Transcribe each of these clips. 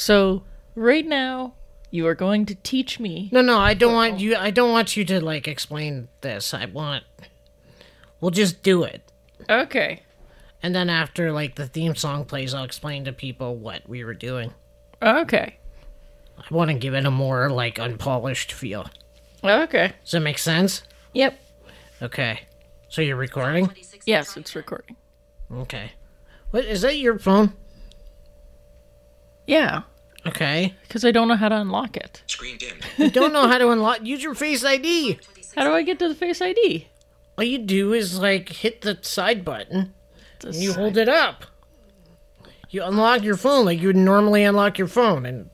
So, right now, you are going to teach me. No, I don't want you. I don't want you to like explain this. We'll just do it, Okay. and then after like the theme song plays, I'll explain to people what we were doing. Okay. I want to give it a more like unpolished feel. Okay. Does that make sense? Yep. Okay. So you're recording? Yes, it's recording. Okay. What is that? Your phone? Yeah, Okay. because I don't know how to unlock it. Screen dimmed. You don't know how to unlock. Use your Face ID. How do I get to the Face ID? All you do is like hit the side button. The And you side- hold it up. You unlock your phone like you would normally unlock your phone, and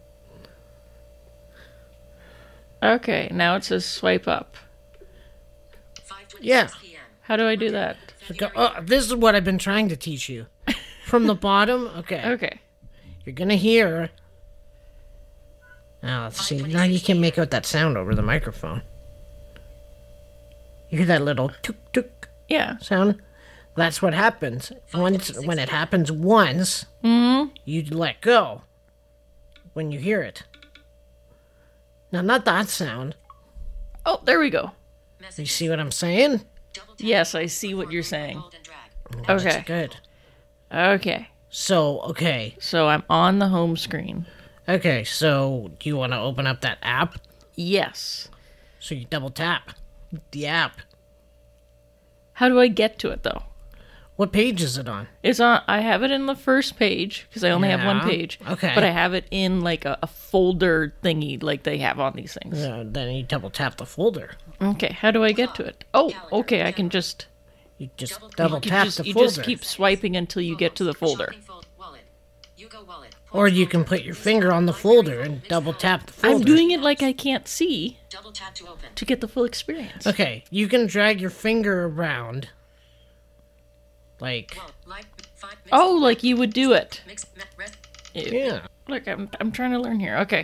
Okay, now it says swipe up. yeah. How do I do that? This is what I've been trying to teach you. From the bottom, okay. Okay. You're gonna hear. Now let's see. Now you can make out that sound over the microphone. You hear that little tuk tuk Yeah. sound? That's what happens. When it happens once, you let go. When you hear it. Now, not that sound. Oh, there we go. You see what I'm saying? Yes, I see what you're saying. That's Okay. good. Okay. So, okay. So I'm on the home screen. Okay, so do you want to open up that app? Yes. So you double tap the app. How do I get to it though? What page is it on? It's on. I have it in the first page because I only have one Yeah. page. Okay. But I have it in like a folder thingy, like they have on these things. Then you double tap the folder. Okay. How do I get to it? Oh, okay. I can just. You just double You tap just, the you folder. just keep swiping until you get to the folder. Or you can put your finger on the folder and double tap the folder. I'm doing it like I can't see Double tap to open. to get the full experience. Okay, you can drag your finger around. Like, Oh, like you would do it. yeah. Look, I'm trying to learn here. Okay.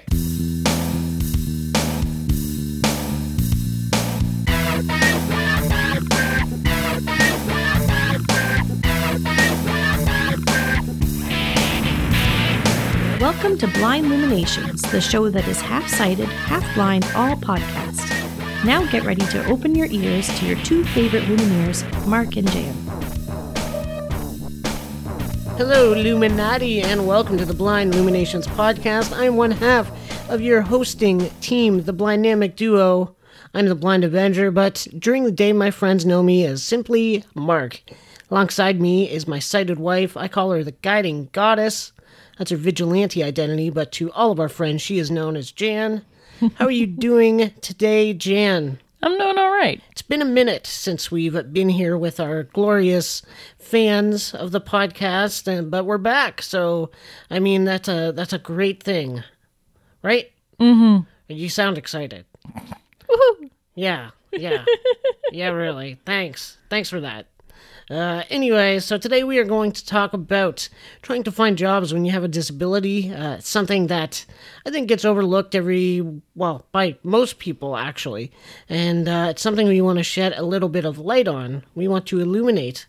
Welcome to Blind Luminations, the show that is half-sighted, half-blind, all podcast. Now get ready to open your ears to your two favorite Lumineers, Mark and Jan. Hello, Illuminati, and welcome to the Blind Luminations podcast. I'm one half of your hosting team, the Blindnamic Duo. I'm the Blind Avenger, but during the day, my friends know me as simply Mark. Alongside me is my sighted wife. I call her the Guiding Goddess. That's her vigilante identity, but to all of our friends, she is known as Jan. How are you doing today, Jan? I'm doing all right. It's been a minute since we've been here with our glorious fans of the podcast, but we're back. So, I mean, that's a great thing, right? Mm-hmm. You sound excited. Woohoo! Yeah, yeah, really. Thanks for that. Anyway, so today we are going to talk about trying to find jobs when you have a disability. Something that I think gets overlooked by most people, actually. And it's something we want to shed a little bit of light on. We want to illuminate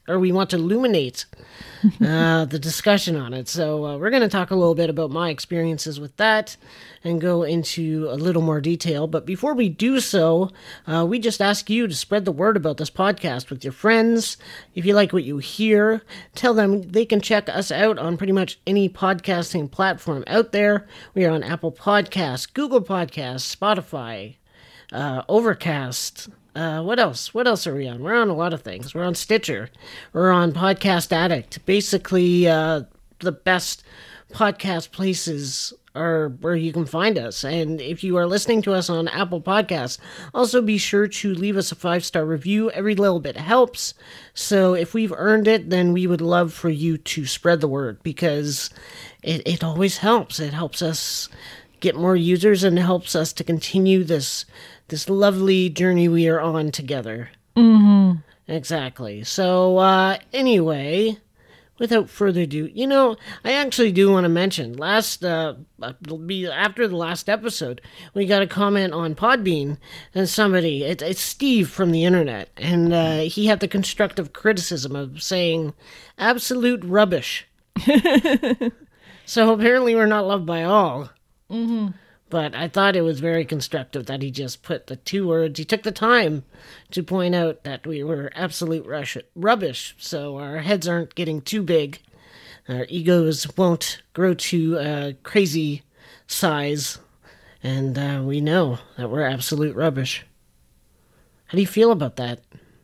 the discussion on it. So we're going to talk a little bit about my experiences with that and go into a little more detail. But before we do so, we just ask you to spread the word about this podcast with your friends. If you like what you hear, tell them they can check us out on pretty much any podcasting platform out there. We are on Apple Podcasts, Google Podcasts, Spotify, Overcast. What else? What else are we on? We're on a lot of things. We're on Stitcher. We're on Podcast Addict. Basically, the best podcast places are where you can find us. And if you are listening to us on Apple Podcasts, also be sure to leave us a 5-star review. Every little bit helps. So if we've earned it, then we would love for you to spread the word, because it always helps. It helps us get more users and helps us to continue this lovely journey we are on together. Mm-hmm. Exactly. So, anyway, without further ado, I actually do want to mention, after the last episode, we got a comment on Podbean, and somebody, it's Steve from the internet, and he had the constructive criticism of saying absolute rubbish. So apparently we're not loved by all. Mm-hmm. But I thought it was very constructive that he just put the 2 words. He took the time to point out that we were absolute rubbish, so our heads aren't getting too big. Our egos won't grow to a crazy size, and we know that we're absolute rubbish. How do you feel about that?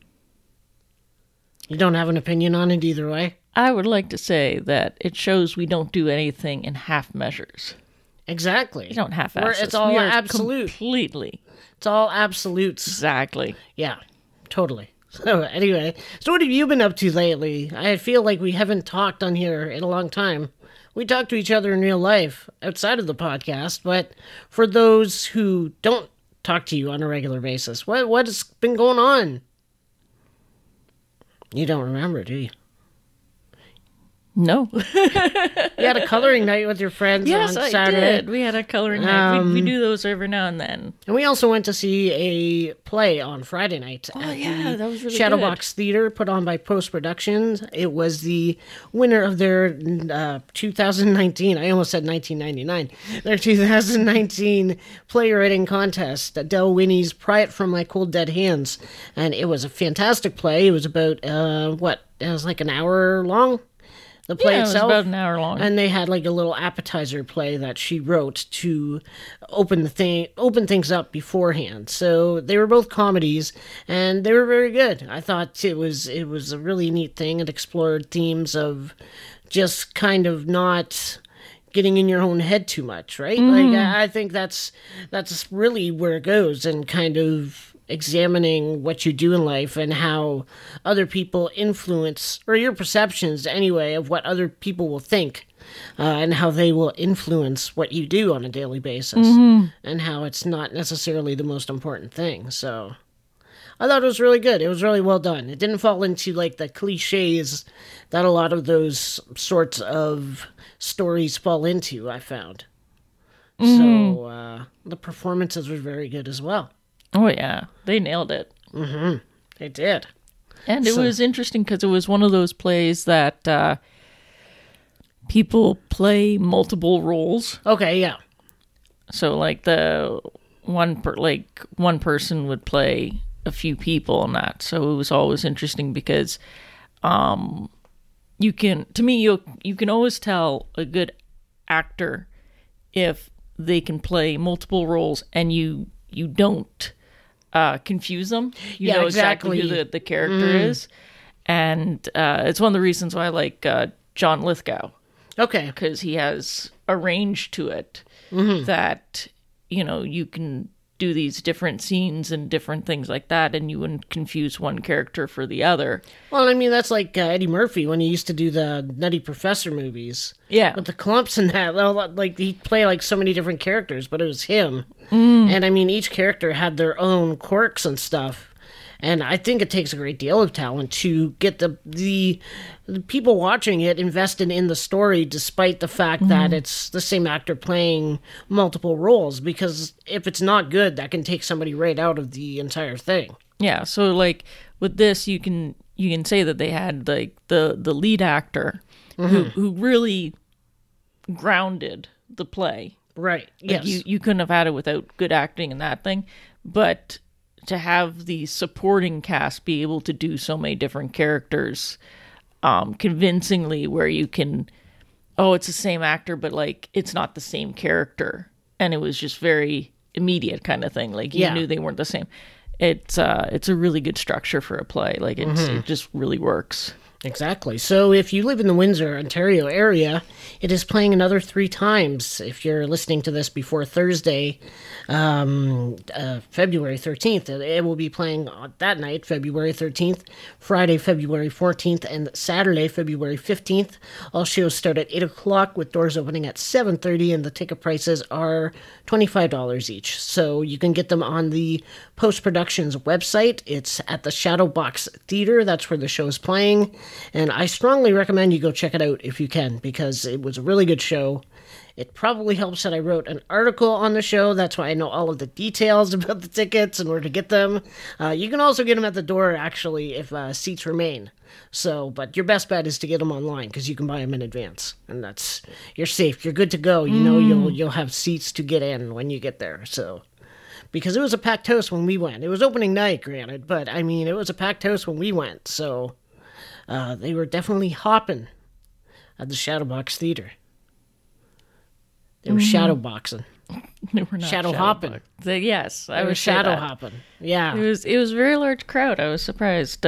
You don't have an opinion on it either way? I would like to say that it shows we don't do anything in half measures. Exactly. We don't half-ass It's this. all We are absolute. Completely. It's all absolutes. Exactly. Yeah, totally. So anyway, so what have you been up to lately? I feel like we haven't talked on here in a long time. We talk to each other in real life outside of the podcast, but for those who don't talk to you on a regular basis, what's been going on? You don't remember, do you? No. You had a coloring night with your friends Yes, on I Saturday. did. We had a coloring night. We do those every now and then. And we also went to see a play on Friday night at yeah, the that was really Shadowbox Theater, put on by Post Productions. It was the winner of their 2019, I almost said 1999, their 2019 playwriting contest, Adele Winnie's Pry It From My Cold Dead Hands. And it was a fantastic play. It was about, it was like an hour long. The play Yeah, it was itself. about an hour long. And they had like a little appetizer play that she wrote to open things up beforehand. So they were both comedies, and they were very good. I thought it was a really neat thing. It explored themes of just kind of not getting in your own head too much, right? Like I think that's really where it goes, and kind of examining what you do in life and how other people influence, or your perceptions anyway, of what other people will think, and how they will influence what you do on a daily basis, and how it's not necessarily the most important thing. So I thought it was really good. It was really well done. It didn't fall into like the cliches that a lot of those sorts of stories fall into, I found. So the performances were very good as well. Oh, yeah. They nailed it. They did. And it was interesting because it was one of those plays that people play multiple roles. Okay, yeah. So, like, one person would play a few people and that. So it was always interesting because you can always tell a good actor if they can play multiple roles and you don't confuse them. You know exactly who the character is. And it's one of the reasons why I like John Lithgow. Okay. Because he has a range to it that, you can do these different scenes and different things like that, and you wouldn't confuse one character for the other. Well, I mean, that's like Eddie Murphy when he used to do the Nutty Professor movies. Yeah. With the clumps and that. Like, he'd play like so many different characters, but it was him. And I mean, each character had their own quirks and stuff. And I think it takes a great deal of talent to get the people watching it invested in the story, despite the fact that it's the same actor playing multiple roles. Because if it's not good, that can take somebody right out of the entire thing. Yeah. So, like, with this, you can say that they had like the lead actor who really grounded the play. Right. Like, Yes. you couldn't have had it without good acting and that thing, but to have the supporting cast be able to do so many different characters convincingly, where you can, it's the same actor, but like it's not the same character, and it was just very immediate kind of thing. Like you knew they weren't the same. It's a really good structure for a play. Like it just really works. Exactly. So if you live in the Windsor, Ontario area, it is playing another 3 times. If you're listening to this before Thursday, February 13th, it will be playing that night, February 13th, Friday, February 14th, and Saturday, February 15th. All shows start at 8 o'clock with doors opening at 7:30, and the ticket prices are $25 each. So you can get them on the Post Productions website. It's at the Shadowbox Theater. That's where the show is playing. And I strongly recommend you go check it out if you can, because it was a really good show. It probably helps that I wrote an article on the show. That's why I know all of the details about the tickets and where to get them. You can also get them at the door, actually, if seats remain. So, but your best bet is to get them online because you can buy them in advance, and you're safe. You're good to go. You know, you'll have seats to get in when you get there. So, because it was a packed house when we went. It was opening night, granted, but I mean, it was a packed house when we went. So, they were definitely hopping at the Shadowbox Theater. They were shadow boxing. They were not shadow hopping. Yes, I was shadow hopping. Yeah, it was a very large crowd. I was surprised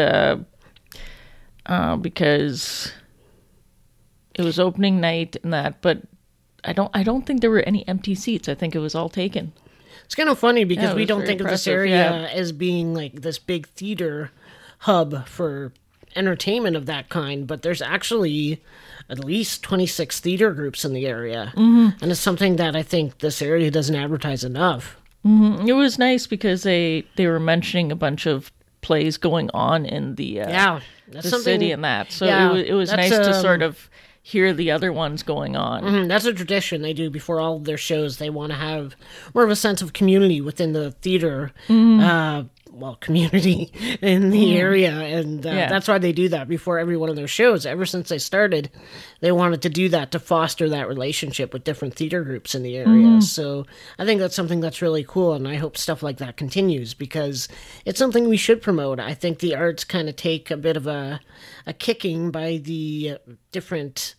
because it was opening night and that, but I don't think there were any empty seats. I think it was all taken. It's kind of funny because we don't think of this area yeah. as being like this big theater hub for entertainment of that kind, but there's actually at least 26 theater groups in the area. And it's something that I think this area doesn't advertise enough. It was nice because they were mentioning a bunch of plays going on in the city and that. So it was nice to sort of hear the other ones going on. That's a tradition they do before all of their shows. They want to have more of a sense of community within the theater community in the area, and that's why they do that before every one of their shows. Ever since they started, they wanted to do that to foster that relationship with different theater groups in the area. So I think that's something that's really cool, and I hope stuff like that continues because it's something we should promote. I think the arts kind of take a bit of a kicking by the different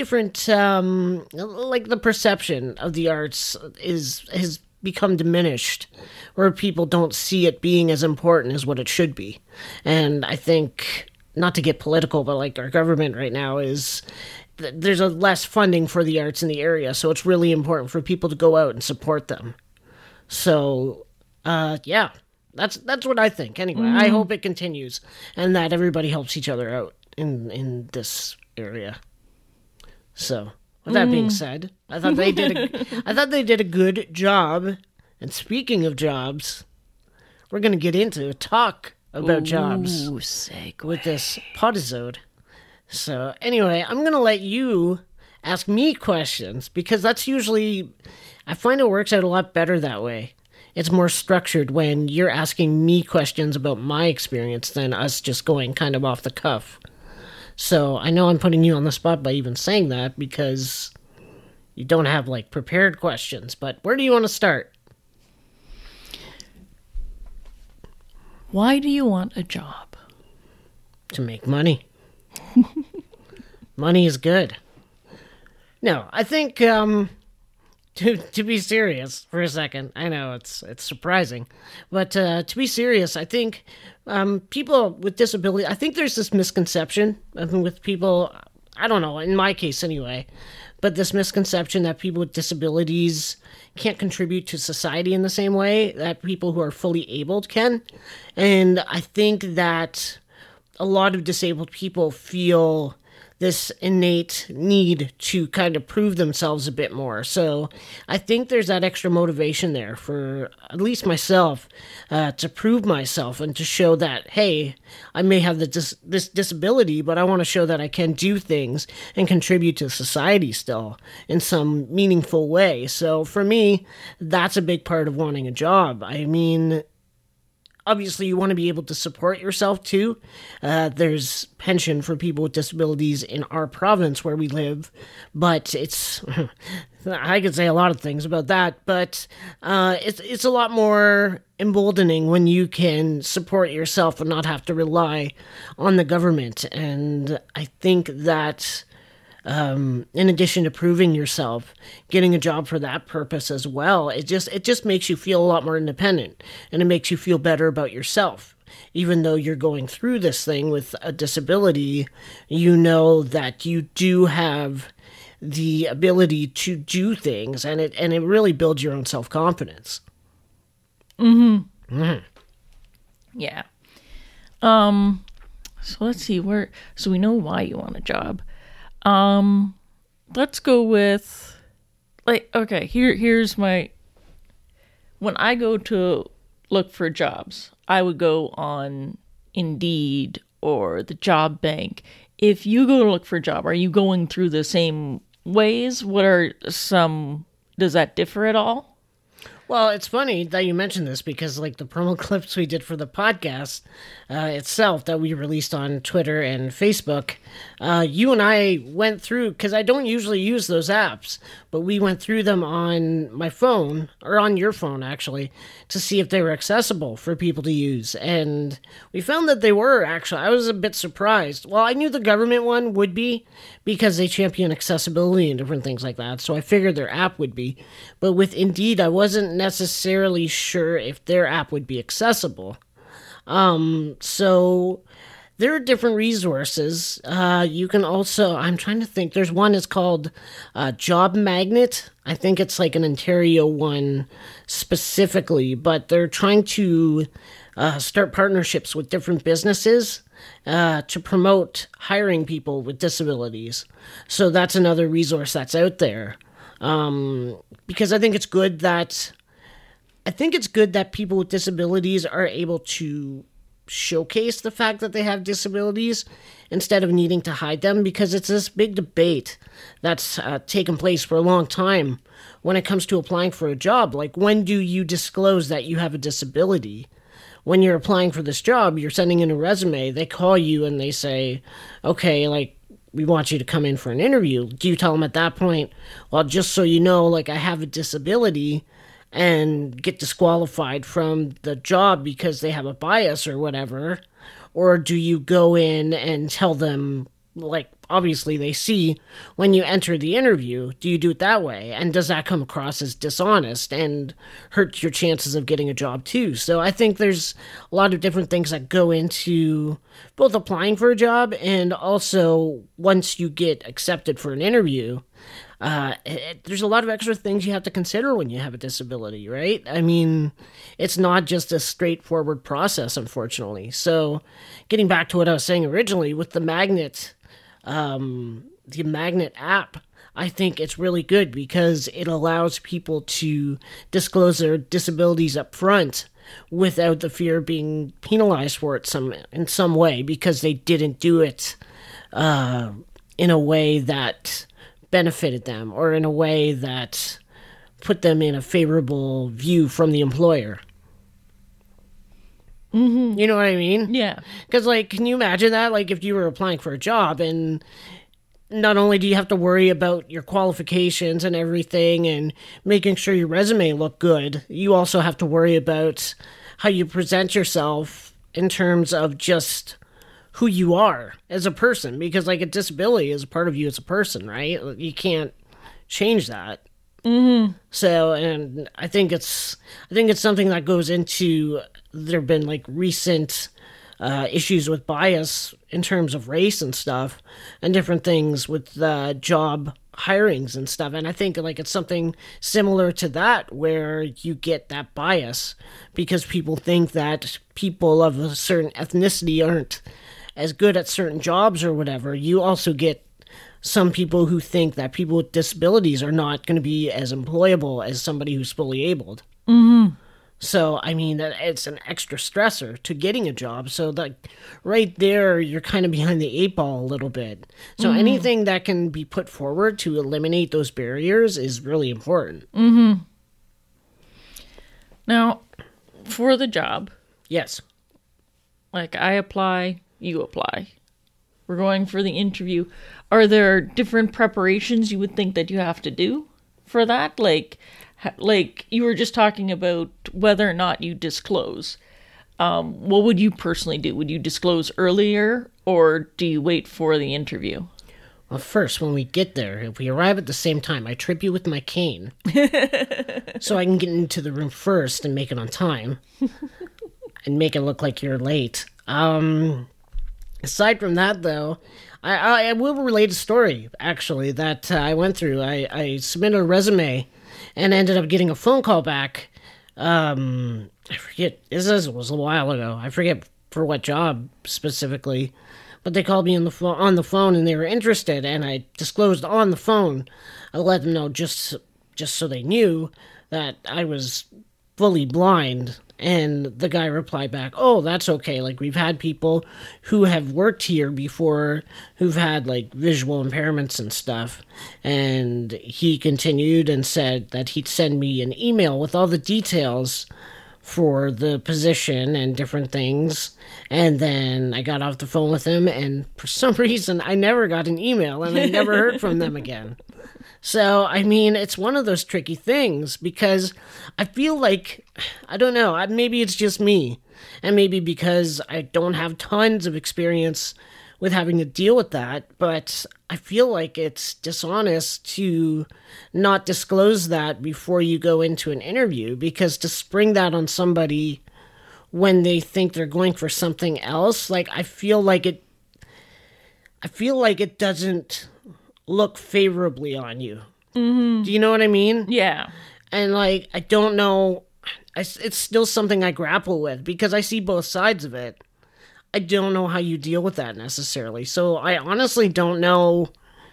like the perception of the arts has become diminished, where people don't see it being as important as what it should be. And I think, not to get political, but like our government right now there's a less funding for the arts in the area, so it's really important for people to go out and support them. So, that's what I think. Anyway, I hope it continues and that everybody helps each other out in this area. So, with that being said, I thought they did a good job. And speaking of jobs, we're going to get into a talk about jobs with this podisode. So anyway, I'm going to let you ask me questions because that's usually, I find it works out a lot better that way. It's more structured when you're asking me questions about my experience than us just going kind of off the cuff. So I know I'm putting you on the spot by even saying that because you don't have like prepared questions, but where do you want to start? Why do you want a job? To make money. Money is good. No, I think to be serious for a second, I know it's surprising, but to be serious, I think people with disability, I think there's this misconception with people, I don't know, in my case anyway, but this misconception that people with disabilities can't contribute to society in the same way that people who are fully abled can. And I think that a lot of disabled people feel this innate need to kind of prove themselves a bit more. So I think there's that extra motivation there for at least myself to prove myself and to show that, hey, I may have this disability, but I want to show that I can do things and contribute to society still in some meaningful way. So for me, that's a big part of wanting a job. I mean, obviously, you want to be able to support yourself, too. There's pension for people with disabilities in our province where we live, but it's... I could say a lot of things about that, but it's a lot more emboldening when you can support yourself and not have to rely on the government. And I think that... in addition to proving yourself, getting a job for that purpose as well, it just makes you feel a lot more independent, and it makes you feel better about yourself. Even though you're going through this thing with a disability, you know that you do have the ability to do things, and it really builds your own self-confidence. Yeah. So let's see so we know why you want a job. Let's go with, okay, here's my, when I go to look for jobs, I would go on Indeed or the job bank. If you go to look for a job, are you going through the same ways? What are some, does that differ at all? Well, it's funny that you mentioned this because, like, the promo clips we did for the podcast itself that we released on Twitter and Facebook, you and I went through, because I don't usually use those apps, but we went through them on my phone, or on your phone, actually, to see if they were accessible for people to use. And we found that they were, actually. I was a bit surprised. Well, I knew the government one would be, because they champion accessibility and different things like that, so I figured their app would be. But with Indeed, I wasn't necessarily sure if their app would be accessible. So there are different resources. You can also, I'm trying to think, there's one that's called Job Magnet. I think it's like an Ontario one specifically, but they're trying to start partnerships with different businesses to promote hiring people with disabilities. So that's another resource that's out there. Because I think it's good that people with disabilities are able to showcase the fact that they have disabilities instead of needing to hide them, because it's this big debate that's taken place for a long time when it comes to applying for a job. Like, when do you disclose that you have a disability? When you're applying for this job, you're sending in a resume, they call you and they say, okay, like, we want you to come in for an interview. Do you tell them at that point, well, just so you know, like, I have a disability, and get disqualified from the job because they have a bias or whatever? Or do you go in and tell them, like, obviously they see when you enter the interview, do you do it that way? And does that come across as dishonest and hurt your chances of getting a job too? So I think there's a lot of different things that go into both applying for a job and also once you get accepted for an interview. There's a lot of extra things you have to consider when you have a disability, right? I mean, it's not just a straightforward process, unfortunately. So getting back to what I was saying originally with the Magnet app, I think it's really good because it allows people to disclose their disabilities up front without the fear of being penalized for it in some way because they didn't do it in a way that benefited them or in a way that put them in a favorable view from the employer. Mm-hmm. You know what I mean? Yeah. Because, like, can you imagine that? Like, if you were applying for a job and not only do you have to worry about your qualifications and everything and making sure your resume looked good, you also have to worry about how you present yourself in terms of just who you are as a person, because, like, a disability is a part of you as a person, right? You can't change that. Mm-hmm. So, and I think it's something that goes into, there have been, like, recent issues with bias in terms of race and stuff and different things with job hirings and stuff. And I think, like, it's something similar to that where you get that bias because people think that people of a certain ethnicity aren't as good at certain jobs or whatever. You also get some people who think that people with disabilities are not going to be as employable as somebody who's fully abled. Mm-hmm. So, I mean, it's an extra stressor to getting a job. So, that right there, you're kind of behind the eight ball a little bit. So, anything that can be put forward to eliminate those barriers is really important. Mm-hmm. Now, for the job. Yes. Like, I apply, you apply. We're going for the interview. Are there different preparations you would think that you have to do for that? Like you were just talking about whether or not you disclose. What would you personally do? Would you disclose earlier or do you wait for the interview? Well, first, when we get there, if we arrive at the same time, I trip you with my cane so I can get into the room first and make it on time and make it look like you're late. Aside from that, though, I will relate a story, actually, that I went through. I submitted a resume and ended up getting a phone call back. I forget, this was a while ago. I forget for what job specifically. But they called me on the phone and they were interested, and I disclosed on the phone. I let them know just so they knew that I was fully blind. And the guy replied back, oh, that's okay. Like, we've had people who have worked here before who've had, like, visual impairments and stuff. And he continued and said that he'd send me an email with all the details for the position and different things. And then I got off the phone with him, and for some reason, I never got an email, and I never heard from them again. So, I mean, it's one of those tricky things, because I feel like, I don't know, maybe it's just me, and maybe because I don't have tons of experience with having to deal with that, but I feel like it's dishonest to not disclose that before you go into an interview, because to spring that on somebody when they think they're going for something else, like, I feel like it doesn't look favorably on you. Mm-hmm. Do you know what I mean? Yeah. And, like, I don't know, it's still something I grapple with, because I see both sides of it. I don't know how you deal with that necessarily. So I honestly don't know.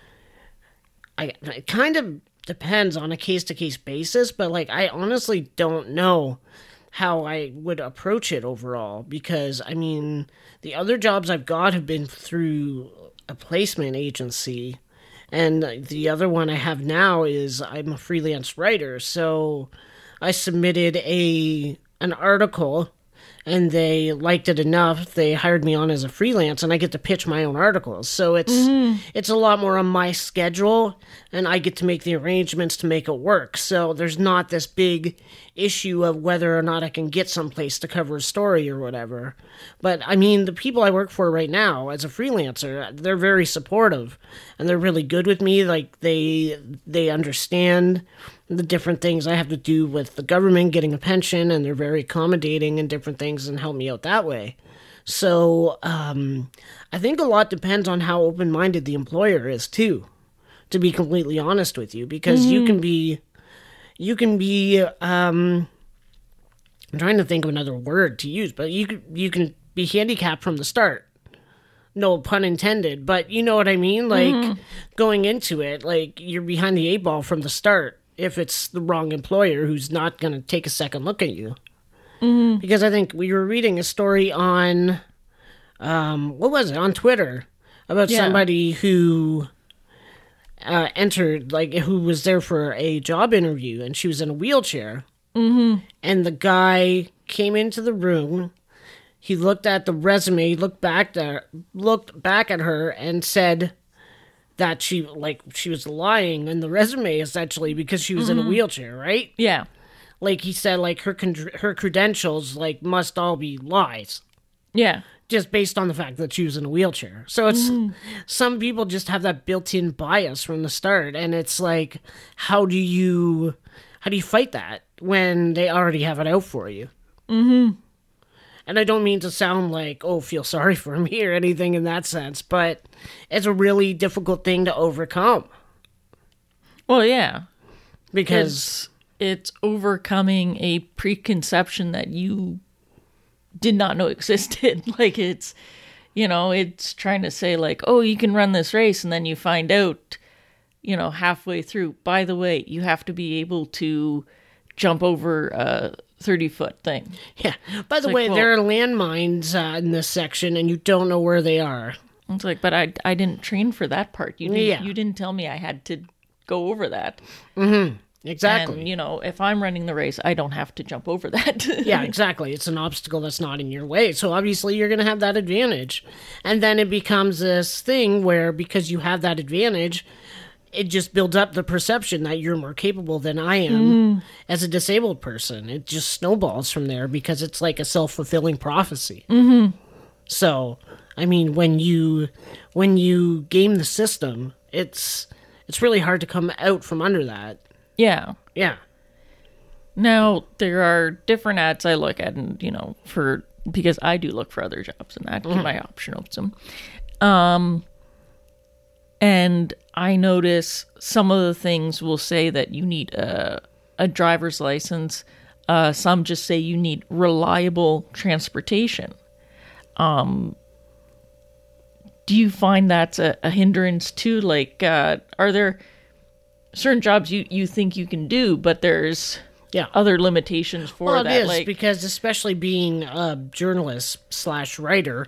It kind of depends on a case-to-case basis, but, like, I honestly don't know how I would approach it overall, because, I mean, the other jobs I've got have been through a placement agency, and the other one I have now is I'm a freelance writer. So I submitted an article, and they liked it enough. They hired me on as a freelance, and I get to pitch my own articles. So it's a lot more on my schedule, and I get to make the arrangements to make it work. So there's not this big issue of whether or not I can get someplace to cover a story or whatever. But, I mean, the people I work for right now as a freelancer, they're very supportive, and they're really good with me. Like, they understand the different things I have to do with the government getting a pension, and they're very accommodating and different things and help me out that way. So I think a lot depends on how open-minded the employer is too, to be completely honest with you, because you can be I'm trying to think of another word to use, but you can be handicapped from the start. No pun intended, but you know what I mean? Like, going into it, like, you're behind the 8 ball from the start if it's the wrong employer who's not going to take a second look at you. Mm-hmm. Because I think we were reading a story on, what was it, on Twitter, about somebody who entered, like, who was there for a job interview, and she was in a wheelchair. Mm-hmm. And the guy came into the room, he looked at the resume, looked back at her and said that she was lying in the resume, essentially, because she was in a wheelchair, right? Yeah. Like, he said, like, her credentials, like, must all be lies. Yeah. Just based on the fact that she was in a wheelchair. So it's, some people just have that built-in bias from the start, and it's like, how do you fight that when they already have it out for you? Mm-hmm. And I don't mean to sound like, oh, feel sorry for me or anything in that sense, but it's a really difficult thing to overcome. Well, yeah. Because it's overcoming a preconception that you did not know existed. Like, it's, it's trying to say, like, oh, you can run this race, and then you find out, halfway through, by the way, you have to be able to jump over a 30-foot thing. Yeah. By the way, there are landmines in this section, and you don't know where they are. It's like, but I didn't train for that part. You didn't tell me I had to go over that. Mm-hmm. Exactly. And, if I'm running the race, I don't have to jump over that. Yeah, exactly. It's an obstacle that's not in your way. So obviously you're going to have that advantage. And then it becomes this thing where, because you have that advantage, it just builds up the perception that you're more capable than I am as a disabled person. It just snowballs from there, because it's like a self-fulfilling prophecy. Mm-hmm. So, I mean, when you game the system, it's really hard to come out from under that. Yeah. Yeah. Now, there are different ads I look at, and, because I do look for other jobs, and that keep my option open. And I notice some of the things will say that you need a driver's license. Some just say you need reliable transportation. Do you find that's a hindrance too? Like, are there certain jobs you think you can do, but there's other limitations for Well, that. it is Like, because, especially being a journalist / writer,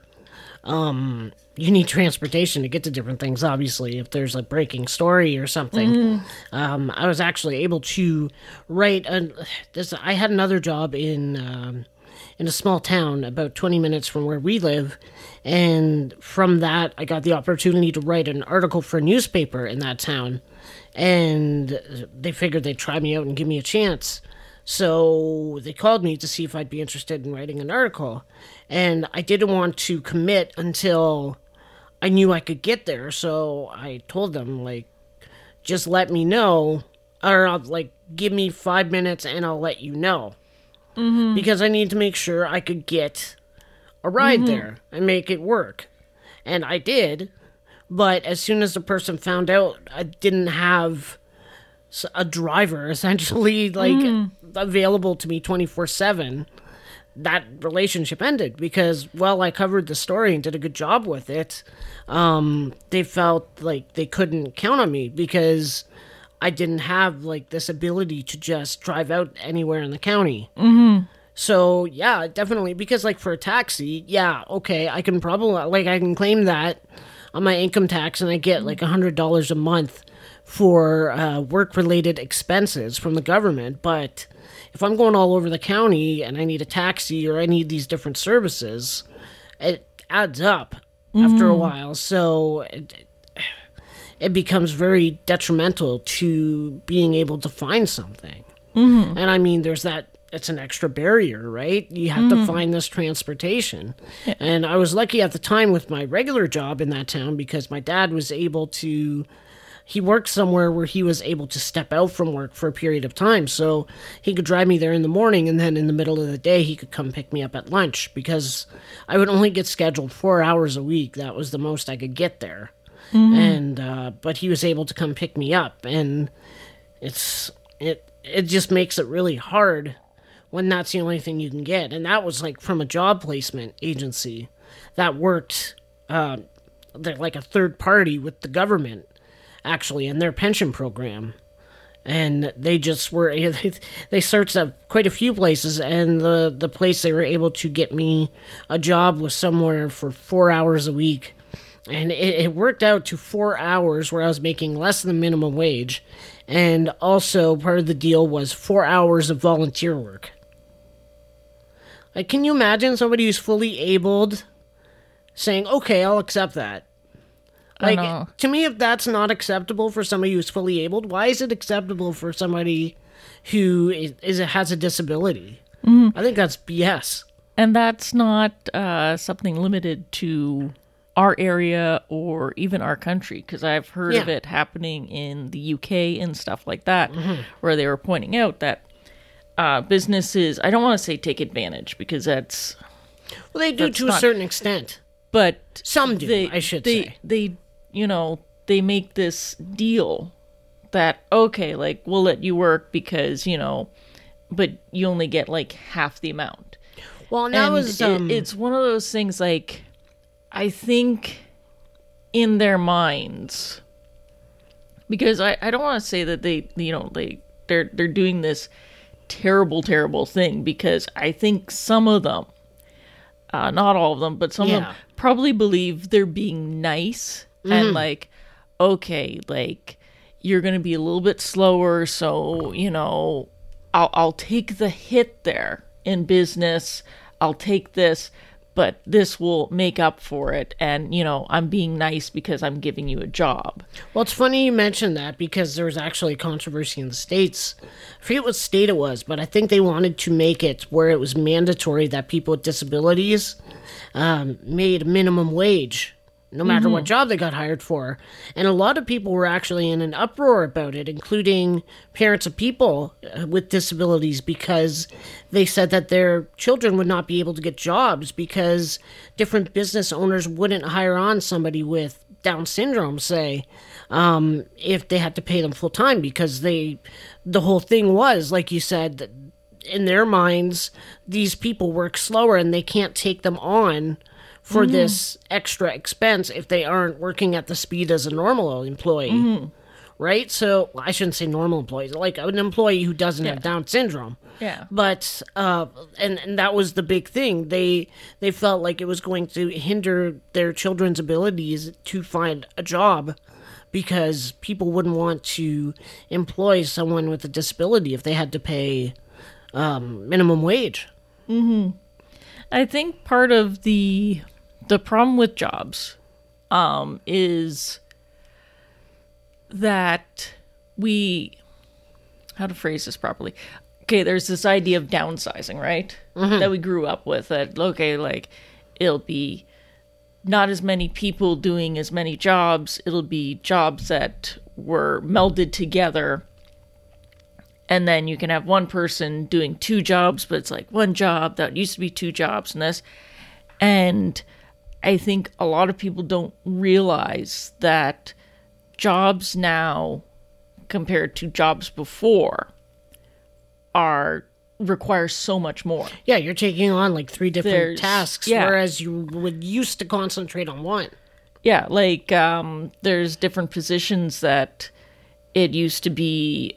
you need transportation to get to different things. Obviously, if there's a breaking story or something, I was actually able to write. I had another job in a small town about 20 minutes from where we live, and from that, I got the opportunity to write an article for a newspaper in that town, and they figured they'd try me out and give me a chance. So they called me to see if I'd be interested in writing an article. And I didn't want to commit until I knew I could get there. So I told them, like, just let me know, or give me 5 minutes and I'll let you know. Because I need to make sure I could get a ride there and make it work. And I did. But as soon as the person found out I didn't have a driver essentially available to me 24/7, that relationship ended because I covered the story and did a good job with it. They felt like they couldn't count on me because I didn't have this ability to just drive out anywhere in the county. So yeah, definitely, because for a taxi, okay, I can probably I can claim that on my income tax and I get $100 a month for work-related expenses from the government. But if I'm going all over the county and I need a taxi or I need these different services, it adds up after a while. So it becomes very detrimental to being able to find something. And I mean, there's that. It's an extra barrier, right? You have to find this transportation. Yeah. And I was lucky at the time with my regular job in that town because my dad was able to... He worked somewhere where he was able to step out from work for a period of time. So he could drive me there in the morning, and then in the middle of the day, he could come pick me up at lunch because I would only get scheduled 4 hours a week. That was the most I could get there. And but he was able to come pick me up. And it just makes it really hard when that's the only thing you can get. And that was from a job placement agency that worked like a third party with the government, actually, in their pension program. And they just were, they searched up quite a few places, and the place they were able to get me a job was somewhere for 4 hours a week. And it worked out to 4 hours where I was making less than minimum wage. And also part of the deal was 4 hours of volunteer work. Can you imagine somebody who's fully abled saying, okay, I'll accept that? To me, if that's not acceptable for somebody who's fully abled, why is it acceptable for somebody who has a disability? I think that's BS. And that's not something limited to our area or even our country, because I've heard of it happening in the UK and stuff like that, where they were pointing out that businesses, I don't want to say take advantage, because that's... Well, they do to a certain extent. But some do, I should say. They make this deal that, okay, we'll let you work because, but you only get half the amount. Well, and that was... it's one of those things, I think in their minds, because I don't want to say that they're doing this terrible thing, because I think some of them, not all of them, but some of them probably believe they're being nice and okay, you're going to be a little bit slower, so, I'll take the hit there in business. I'll take this, but this will make up for it. And, I'm being nice because I'm giving you a job. Well, it's funny you mentioned that, because there was actually controversy in the States. I forget what state it was, but I think they wanted to make it where it was mandatory that people with disabilities made minimum wage, no matter what job they got hired for. And a lot of people were actually in an uproar about it, including parents of people with disabilities, because they said that their children would not be able to get jobs because different business owners wouldn't hire on somebody with Down syndrome, say, if they had to pay them full time, because the whole thing was, like you said, that in their minds, these people work slower and they can't take them on for this extra expense if they aren't working at the speed as a normal employee. right? So I shouldn't say normal employees, like an employee who doesn't have Down syndrome. Yeah. But and that was the big thing. They felt like it was going to hinder their children's abilities to find a job, because people wouldn't want to employ someone with a disability if they had to pay minimum wage. I think part of the problem with jobs is that how to phrase this properly? Okay, there's this idea of downsizing, right? That we grew up with. That, okay, like, it'll be not as many people doing as many jobs. It'll be jobs that were melded together. And then you can have one person doing two jobs, but it's like one job that used to be two jobs and this. And I think a lot of people don't realize that jobs now, compared to jobs before, require so much more. Yeah, you're taking on like 3 different There's- tasks, yeah. whereas you would used to concentrate on one. Yeah, like there's different positions that it used to be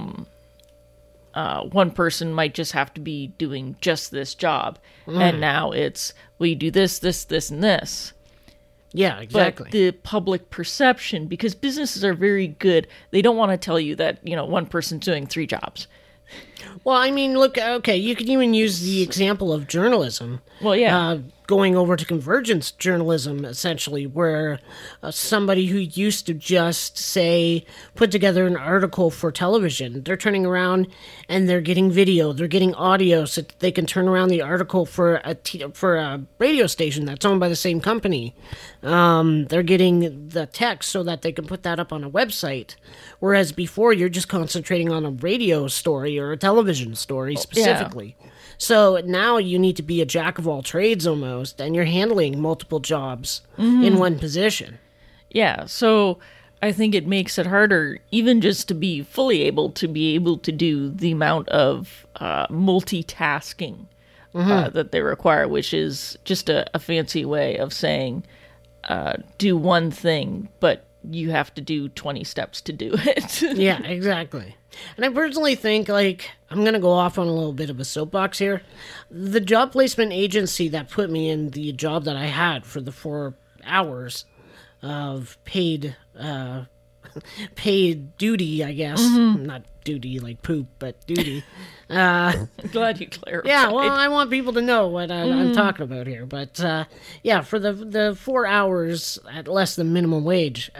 one person might just have to be doing just this job. And now it's, well, you do this, this, this, and this. Yeah, exactly. But the public perception, because businesses are very good, they don't want to tell you that, one person's doing 3 jobs. Well, I mean, look, okay, you can even use the example of journalism. Well, yeah. Going over to convergence journalism, essentially, where somebody who used to just, say, put together an article for television, they're turning around and they're getting video, they're getting audio, so they can turn around the article for a radio station that's owned by the same company. They're getting the text so that they can put that up on a website. Whereas before, you're just concentrating on a radio story or a television story specifically. Yeah. So now you need to be a jack of all trades almost, and you're handling multiple jobs in one position. Yeah, so I think it makes it harder even just to be fully able to do the amount of multitasking that they require, which is just a fancy way of saying do one thing, but you have to do 20 steps to do it. Yeah, exactly. And I personally think, like, I'm going to go off on a little bit of a soapbox here. The job placement agency that put me in the job that I had for the 4 hours of paid duty, I guess. Not duty like poop, but duty. I'm glad you clarified. Yeah, well, I want people to know what I'm talking about here. But, yeah, for the 4 hours at less than minimum wage,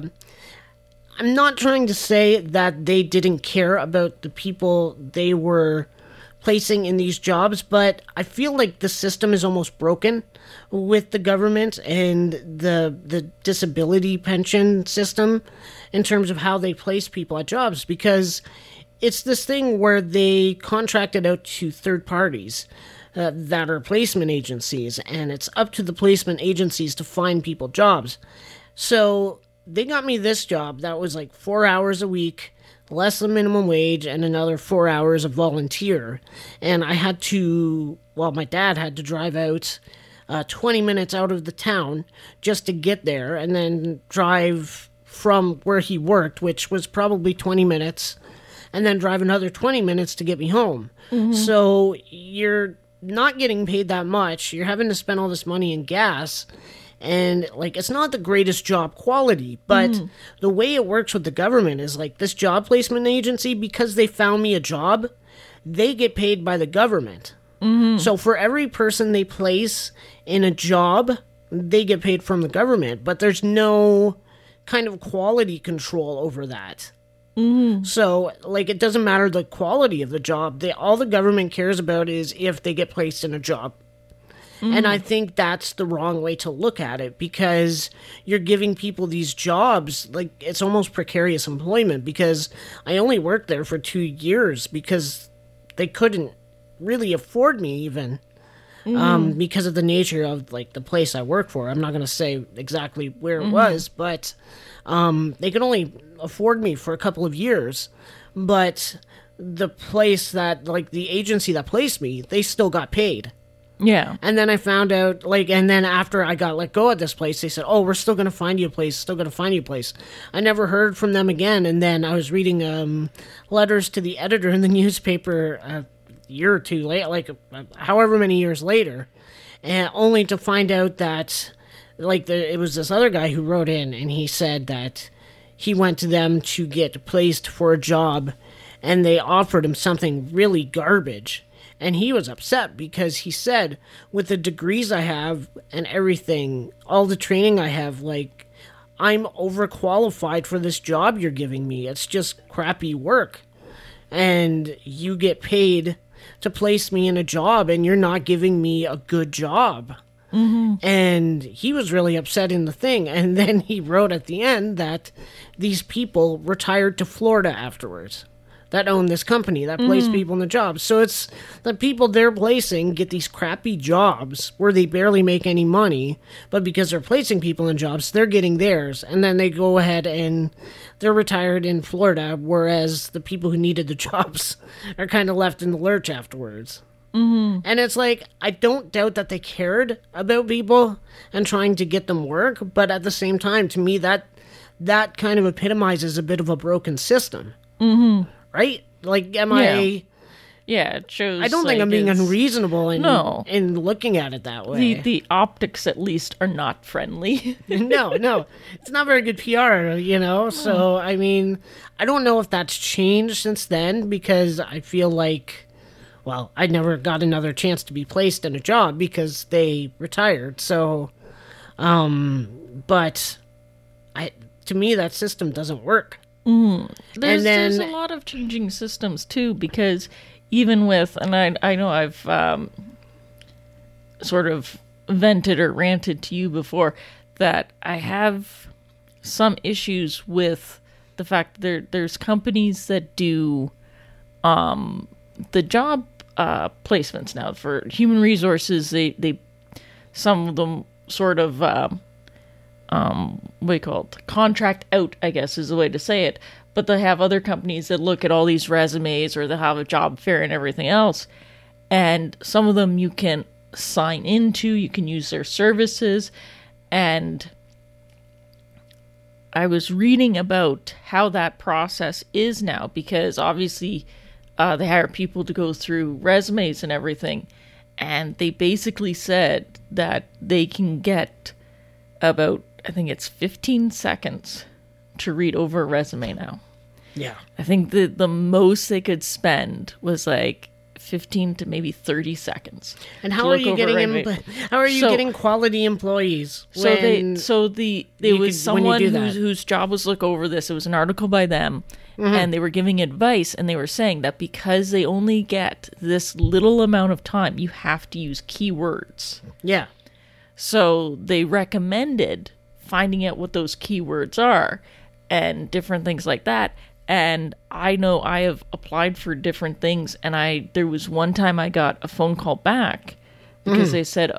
I'm not trying to say that they didn't care about the people they were placing in these jobs, but I feel like the system is almost broken with the government and the disability pension system in terms of how they place people at jobs, because it's this thing where they contract it out to third parties that are placement agencies, and it's up to the placement agencies to find people jobs. So they got me this job that was like 4 hours a week, less than minimum wage, and another 4 hours of volunteer. And I had to, my dad had to drive out 20 minutes out of the town just to get there, and then drive from where he worked, which was probably 20 minutes, and then drive another 20 minutes to get me home. So you're not getting paid that much. You're having to spend all this money in gas. And, like, it's not the greatest job quality, but the way it works with the government is, like, this job placement agency, because they found me a job, they get paid by the government. So for every person they place in a job, they get paid from the government, but there's no kind of quality control over that. So, like, it doesn't matter the quality of the job. All the government cares about is if they get placed in a job. And I think that's the wrong way to look at it, because you're giving people these jobs, like, it's almost precarious employment, because I only worked there for 2 years because they couldn't really afford me even, because of the nature of, like, the place I work for. I'm not going to say exactly where it was, but they could only afford me for a couple of years. But the place that, like, the agency that placed me, they still got paid. Yeah. And then I found out, and then after I got let go at this place, they said, oh, we're still going to find you a place, still going to find you a place. I never heard from them again. And then I was reading letters to the editor in the newspaper a year or two later, however many years later, and only to find out that, it was this other guy who wrote in, and he said that he went to them to get placed for a job, and they offered him something really garbage. And he was upset because he said, with the degrees I have and everything, all the training I have, I'm overqualified for this job you're giving me. It's just crappy work. And you get paid to place me in a job, and you're not giving me a good job. Mm-hmm. And he was really upset in the thing. And then he wrote at the end that these people retired to Florida afterwards, that own this company, that place people in the jobs. So it's the people they're placing get these crappy jobs where they barely make any money, but because they're placing people in jobs, they're getting theirs. And then they go ahead and they're retired in Florida, whereas the people who needed the jobs are kind of left in the lurch afterwards. Mm-hmm. And it's I don't doubt that they cared about people and trying to get them work, but at the same time, to me, that kind of epitomizes a bit of a broken system. Mm-hmm. Right? Yeah, it shows. I don't think I'm being unreasonable in looking at it that way. The optics, at least, are not friendly. No. It's not very good PR, So, I mean, I don't know if that's changed since then, because I feel I never got another chance to be placed in a job because they retired. So, but to me, that system doesn't work. There's a lot of changing systems too, because even with, and I know I've sort of vented or ranted to you before, that I have some issues with the fact that there's companies that do the job placements now for human resources. They some of them sort of contract out, I guess is the way to say it. But they have other companies that look at all these resumes, or they have a job fair and everything else. And some of them you can sign into, you can use their services. And I was reading about how that process is now, because obviously they hire people to go through resumes and everything. And they basically said that they can get about, I think it's 15 seconds to read over a resume now. Yeah. I think the most they could spend was 15 to maybe 30 seconds. And how are you getting quality employees? There was someone whose job was look over this. It was an article by them, and they were giving advice, and they were saying that because they only get this little amount of time, you have to use keywords. Yeah. So they recommended finding out what those keywords are and different things like that. And I know I have applied for different things, and there was one time I got a phone call back because they said,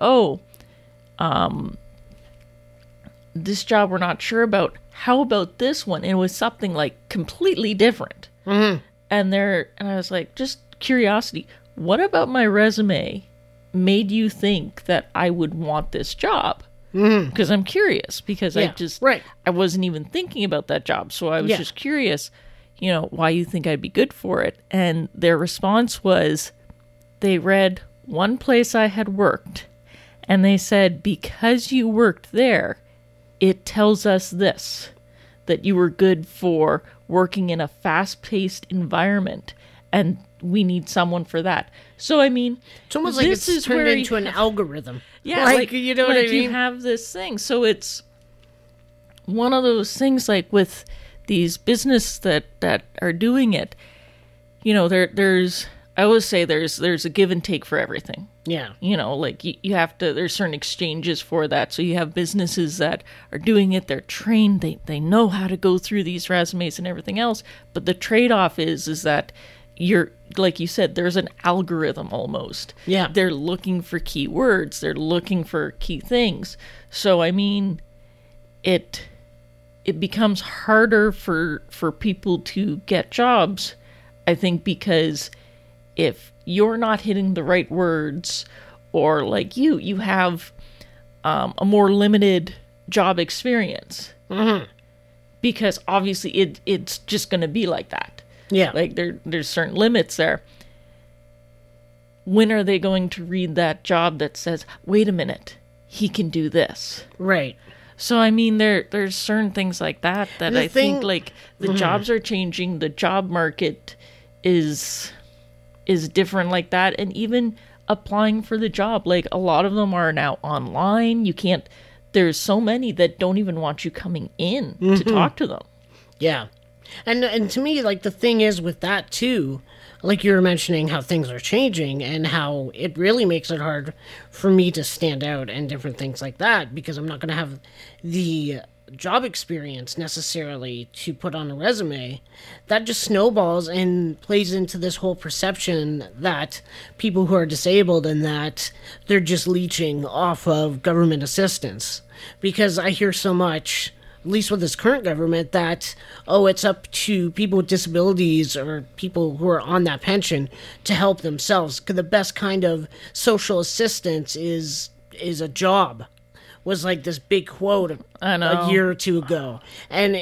this job we're not sure about. How about this one? And it was something completely different. Mm-hmm. And I was just curiosity. What about my resume made you think that I would want this job? Because I'm curious, because I wasn't even thinking about that job. So I was just curious, why you think I'd be good for it. And their response was, they read one place I had worked, and they said, because you worked there, it tells us this, that you were good for working in a fast-paced environment, and we need someone for that. So, I mean, it's almost like it's turned into an algorithm. Yeah, you know what I mean? You have this thing. So it's one of those things, with these business that are doing it, there's, I always say there's a give and take for everything. Yeah. You have to, there's certain exchanges for that. So you have businesses that are doing it, they're trained, they know how to go through these resumes and everything else. But the trade-off is that you're, like you said, there's an algorithm almost. Yeah. They're looking for keywords. They're looking for key things. So, I mean, it becomes harder for people to get jobs, I think, because if you're not hitting the right words, or like you have a more limited job experience. Mm-hmm. Because obviously it's just going to be like that. Yeah. Like there's certain limits there. When are they going to read that job that says, wait a minute, he can do this? Right. So, I mean, there's certain things like that I think, like, the jobs are changing. The job market is different like that. And even applying for the job, like, a lot of them are now online. You can't... There's so many that don't even want you coming in to talk to them. Yeah. And to me, like, the thing is with that, too, like you were mentioning how things are changing and how it really makes it hard for me to stand out and different things like that because I'm not going to have the job experience necessarily to put on a resume. That just snowballs and plays into this whole perception that people who are disabled and that they're just leeching off of government assistance. Because I hear so much, at least with this current government, that, oh, it's up to people with disabilities or people who are on that pension to help themselves. Because the best kind of social assistance is a job, was like this big quote a year or two ago. And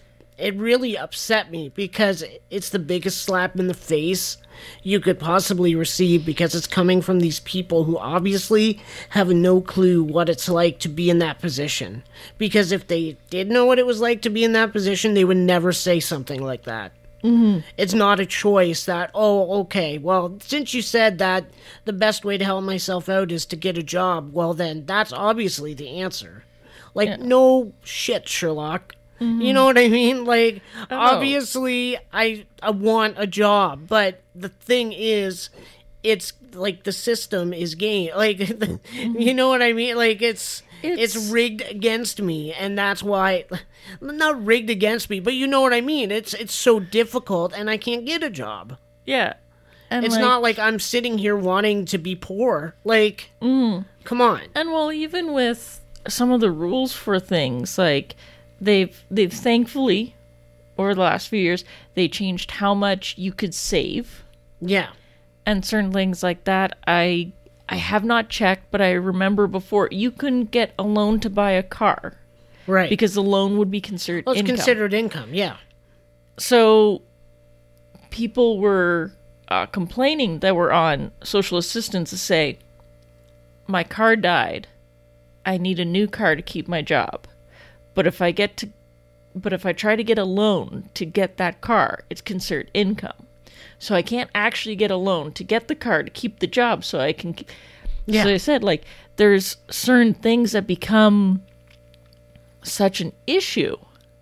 it really upset me because it's the biggest slap in the face you could possibly receive because it's coming from these people who obviously have no clue what it's like to be in that position. Because if they did know what it was like to be in that position, they would never say something like that. Mm-hmm. It's not a choice that, oh, okay, well, since you said that the best way to help myself out is to get a job, well, then that's obviously the answer. Like, yeah. No shit, Sherlock. Mm-hmm. You know what I mean? Like, obviously, I want a job, but the thing is, it's like the system is game. Like, you know what I mean? Like, it's rigged against me, and that's why, not rigged against me, but you know what I mean? It's so difficult, and I can't get a job. Yeah. And it's not like I'm sitting here wanting to be poor. Like, come on. And well, even with some of the rules for things, like, they've thankfully, over the last few years, they changed how much you could save. Yeah. And certain things like that, I have not checked, but I remember before, you couldn't get a loan to buy a car. Right. Because the loan would be considered income. Well, it's considered income, yeah. So, people were complaining that were on social assistance to say, my car died, I need a new car to keep my job. But if I try to get a loan to get that car, it's considered income. So I can't actually get a loan to get the car to keep the job so I can... Yeah. So I said, like, there's certain things that become such an issue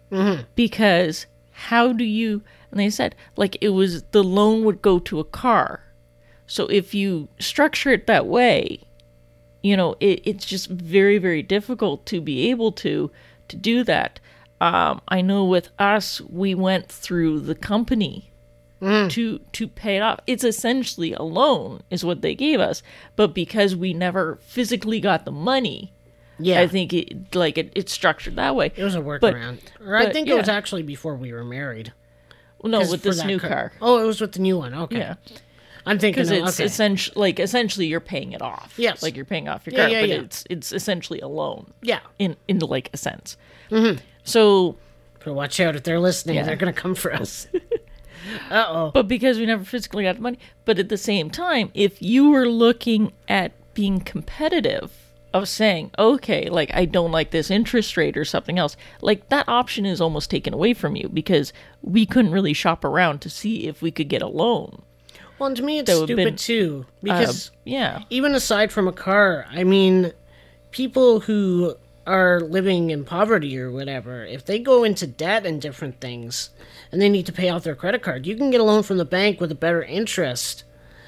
because how do you... And they said, like, it was the loan would go to a car. So if you structure it that way, you know, it's just very, very difficult to be able to do that. I know with us, we went through the company to pay it off. It's essentially a loan is what they gave us, but because we never physically got the money, I think it's structured that way. It was a workaround. I think it was actually before we were married. Well, no, with this new car. Oh, it was with the new one. Okay. Yeah. I'm thinking because it's essentially you're paying it off. Yes. Like you're paying off your car, but it's essentially a loan. Yeah. In like a sense. Mm-hmm. So watch out if they're listening. Yeah. They're going to come for us. Uh-oh. But because we never physically got the money, but at the same time, if you were looking at being competitive of saying, okay, like I don't like this interest rate or something else, like that option is almost taken away from you because we couldn't really shop around to see if we could get a loan. Well, and to me, it's stupid, too, because even aside from a car, I mean, people who are living in poverty or whatever, if they go into debt and different things, and they need to pay off their credit card, you can get a loan from the bank with a better interest,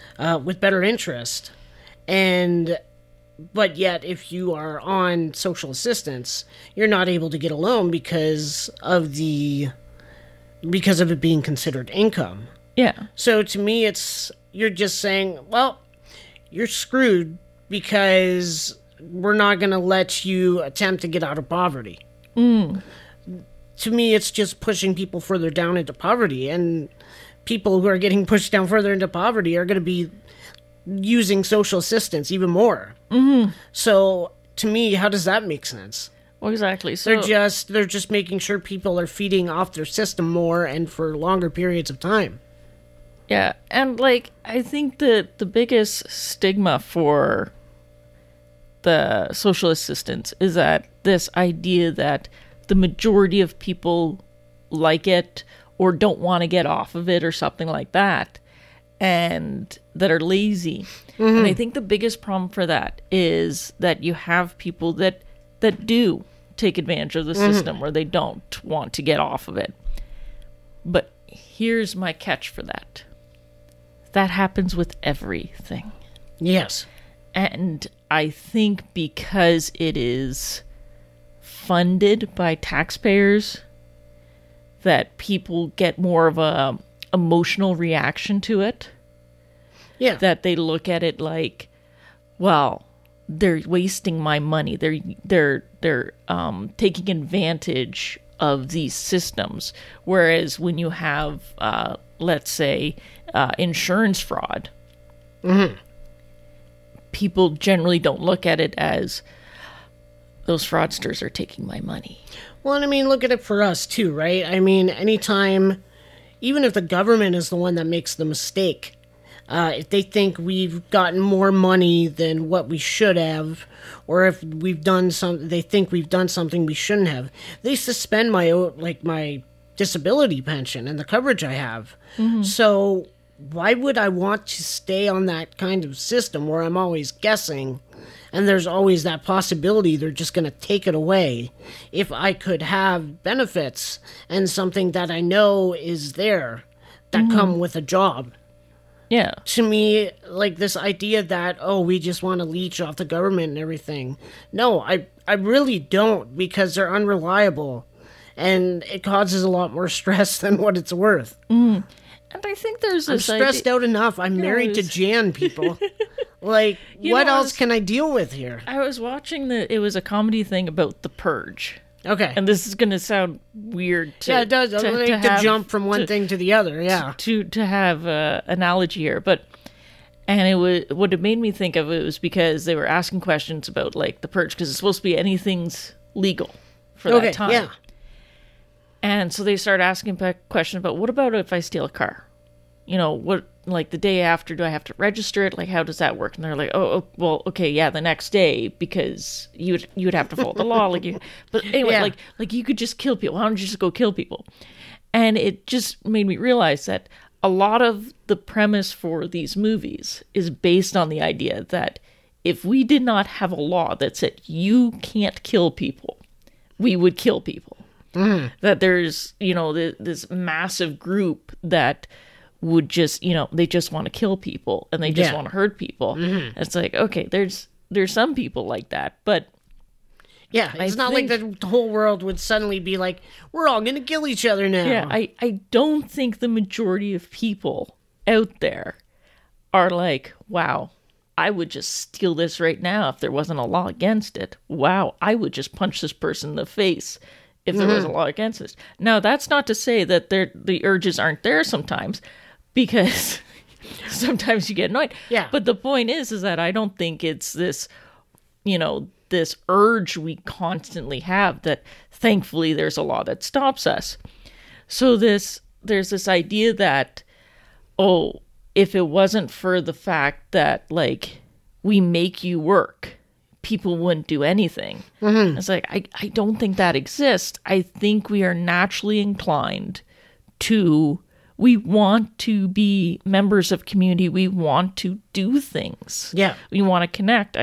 but yet, if you are on social assistance, you're not able to get a loan because of it being considered income. Yeah. So to me, you're just saying, well, you're screwed because we're not going to let you attempt to get out of poverty. To me, it's just pushing people further down into poverty, and people who are getting pushed down further into poverty are going to be using social assistance even more. Mm-hmm. So to me, how does that make sense? Well, exactly. So They're just making sure people are feeding off their system more and for longer periods of time. yeah, and like I think that the biggest stigma for the social assistance is that this idea that the majority of people like it or don't want to get off of it or something like that, and that are lazy. Mm-hmm. And I think the biggest problem for that is that you have people that do take advantage of the system where they don't want to get off of it. But here's my catch for that. That happens with everything. Yes. And I think because it is funded by taxpayers, that people get more of a emotional reaction to it. Yeah. That they look at it like, well, they're wasting my money. They're taking advantage of these systems. Whereas when you have, let's say, insurance fraud, people generally don't look at it as those fraudsters are taking my money. Well, and I mean, look at it for us too, right? I mean, anytime, even if the government is the one that makes the mistake, if they think we've gotten more money than what we should have, or if they think we've done something we shouldn't have, they suspend my disability pension and the coverage I have. Mm-hmm. So why would I want to stay on that kind of system where I'm always guessing, and there's always that possibility they're just going to take it away, if I could have benefits and something that I know is there that come with a job? Yeah. To me, like this idea that, we just want to leech off the government and everything. No, I really don't, because they're unreliable and it causes a lot more stress than what it's worth. Mm. And I think there's I'm this stressed out enough. I'm married to Jan, people. Like, what else can I deal with here? I was watching it was a comedy thing about The Purge. Okay. And this is going to sound weird to... Yeah, it does. To jump from one thing to the other, yeah. To have an analogy here. And it was, what it made me think of it was because they were asking questions about, like, The Purge, because it's supposed to be anything's legal for that time. Yeah. And so they started asking questions about, what about if I steal a car? You know, what, like the day after, do I have to register it? Like, how does that work? And they're like, oh well, okay, yeah, the next day, because you would have to follow the law. But anyway, Yeah. like you could just kill people. Why don't you just go kill people? And it just made me realize that a lot of the premise for these movies is based on the idea that if we did not have a law that said you can't kill people, we would kill people. Mm. That there's, this massive group that would just, they just want to kill people and they just want to hurt people. Mm-hmm. It's like, okay, there's some people like that, but yeah, it's not like the whole world would suddenly be like, we're all going to kill each other now. Yeah, I don't think the majority of people out there are like, wow, I would just steal this right now if there wasn't a law against it. Wow, I would just punch this person in the face if there was a law against this. Now, that's not to say that the urges aren't there sometimes, because sometimes you get annoyed. Yeah. But the point is that I don't think it's this, this urge we constantly have that thankfully there's a law that stops us. So there's this idea that, if it wasn't for the fact that, like, we make you work, people wouldn't do anything. Mm-hmm. It's like, I don't think that exists. I think we are naturally inclined we want to be members of community. We want to do things. Yeah. We want to connect.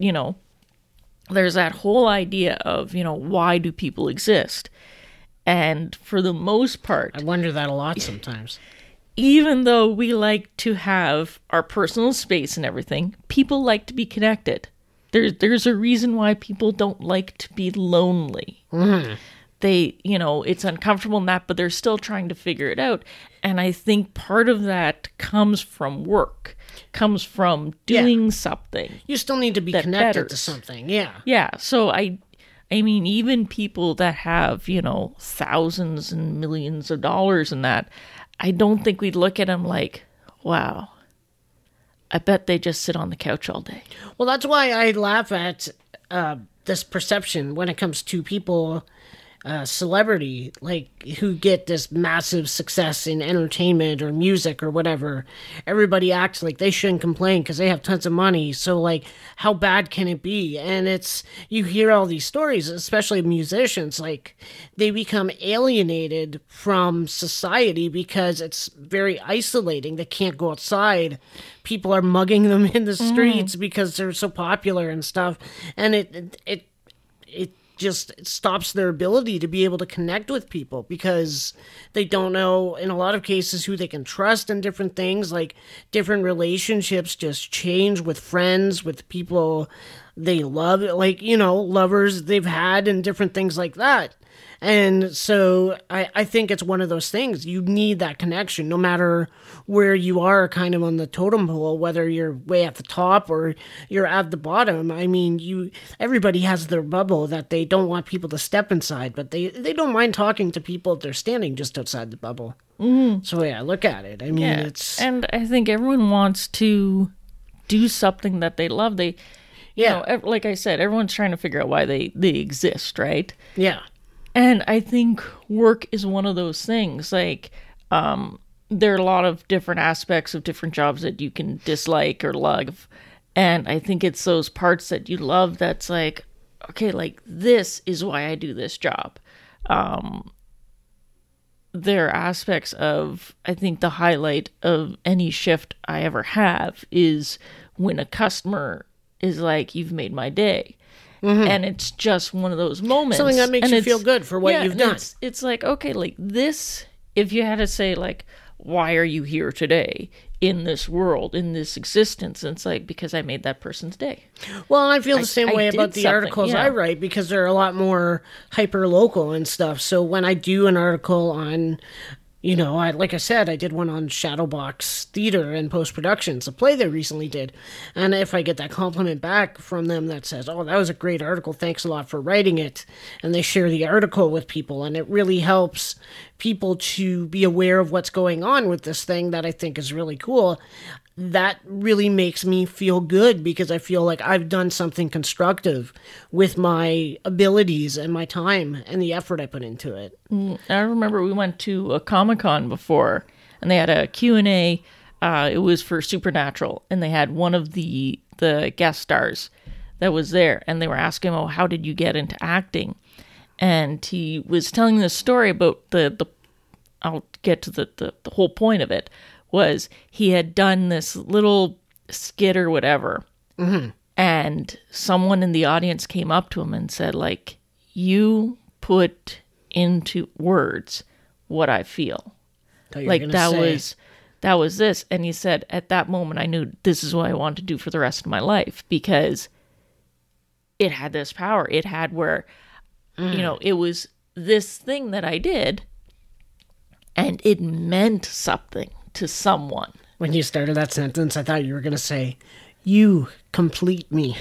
There's that whole idea of, why do people exist? And for the most part, I wonder that a lot sometimes. Even though we like to have our personal space and everything, people like to be connected. There's a reason why people don't like to be lonely. Mm-hmm. They, it's uncomfortable in that, but they're still trying to figure it out. And I think part of that comes from work, comes from doing something. You still need to be connected to something, yeah. Yeah, so I mean, even people that have, thousands and millions of dollars in that, I don't think we'd look at them like, wow, I bet they just sit on the couch all day. Well, that's why I laugh at this perception when it comes to people, celebrity, like who get this massive success in entertainment or music or whatever. Everybody acts like they shouldn't complain because they have tons of money. So, like, how bad can it be? And you hear all these stories, especially musicians, like they become alienated from society because it's very isolating. They can't go outside. People are mugging them in the streets because they're so popular and stuff. And it just stops their ability to be able to connect with people because they don't know, in a lot of cases, who they can trust in different things. Like, different relationships just change with friends, with people they love, like, lovers they've had and different things like that. And so I think it's one of those things. You need that connection, no matter where you are kind of on the totem pole, whether you're way at the top or you're at the bottom. I mean, everybody has their bubble that they don't want people to step inside, but they don't mind talking to people if they're standing just outside the bubble. So yeah, look at it. I mean, it's... And I think everyone wants to do something that they love. Like I said, everyone's trying to figure out why they exist, right? Yeah. And I think work is one of those things. Like, there are a lot of different aspects of different jobs that you can dislike or love. And I think it's those parts that you love that's like, okay, like, this is why I do this job. There are aspects of, I think the highlight of any shift I ever have is when a customer is like, you've made my day. And it's just one of those moments. Something that makes you feel good for what you've done. It's like, okay, like this, if you had to say, like, why are you here today in this world, in this existence? And it's like, because I made that person's day. Well, I feel the same way about the articles I write, because they're a lot more hyper-local and stuff. So when I do an article on... like I said, I did one on Shadowbox Theater and Post-Productions, a play they recently did. And if I get that compliment back from them that says, oh, that was a great article, thanks a lot for writing it, and they share the article with people, and it really helps people to be aware of what's going on with this thing that I think is really cool, that really makes me feel good, because I feel like I've done something constructive with my abilities and my time and the effort I put into it. I remember we went to a Comic-Con before, and they had a Q&A. It was for Supernatural, and they had one of the guest stars that was there, and they were asking him, oh, how did you get into acting? And he was telling this story about the I'll get to the whole point of it, was he had done this little skit or whatever, and someone in the audience came up to him and said, like, you put into words what I feel. Like, that was this. And he said, at that moment, I knew this is what I wanted to do for the rest of my life, because it had this power. It had where, it was this thing that I did, and it meant something to someone. When you started that sentence, I thought you were going to say, you complete me.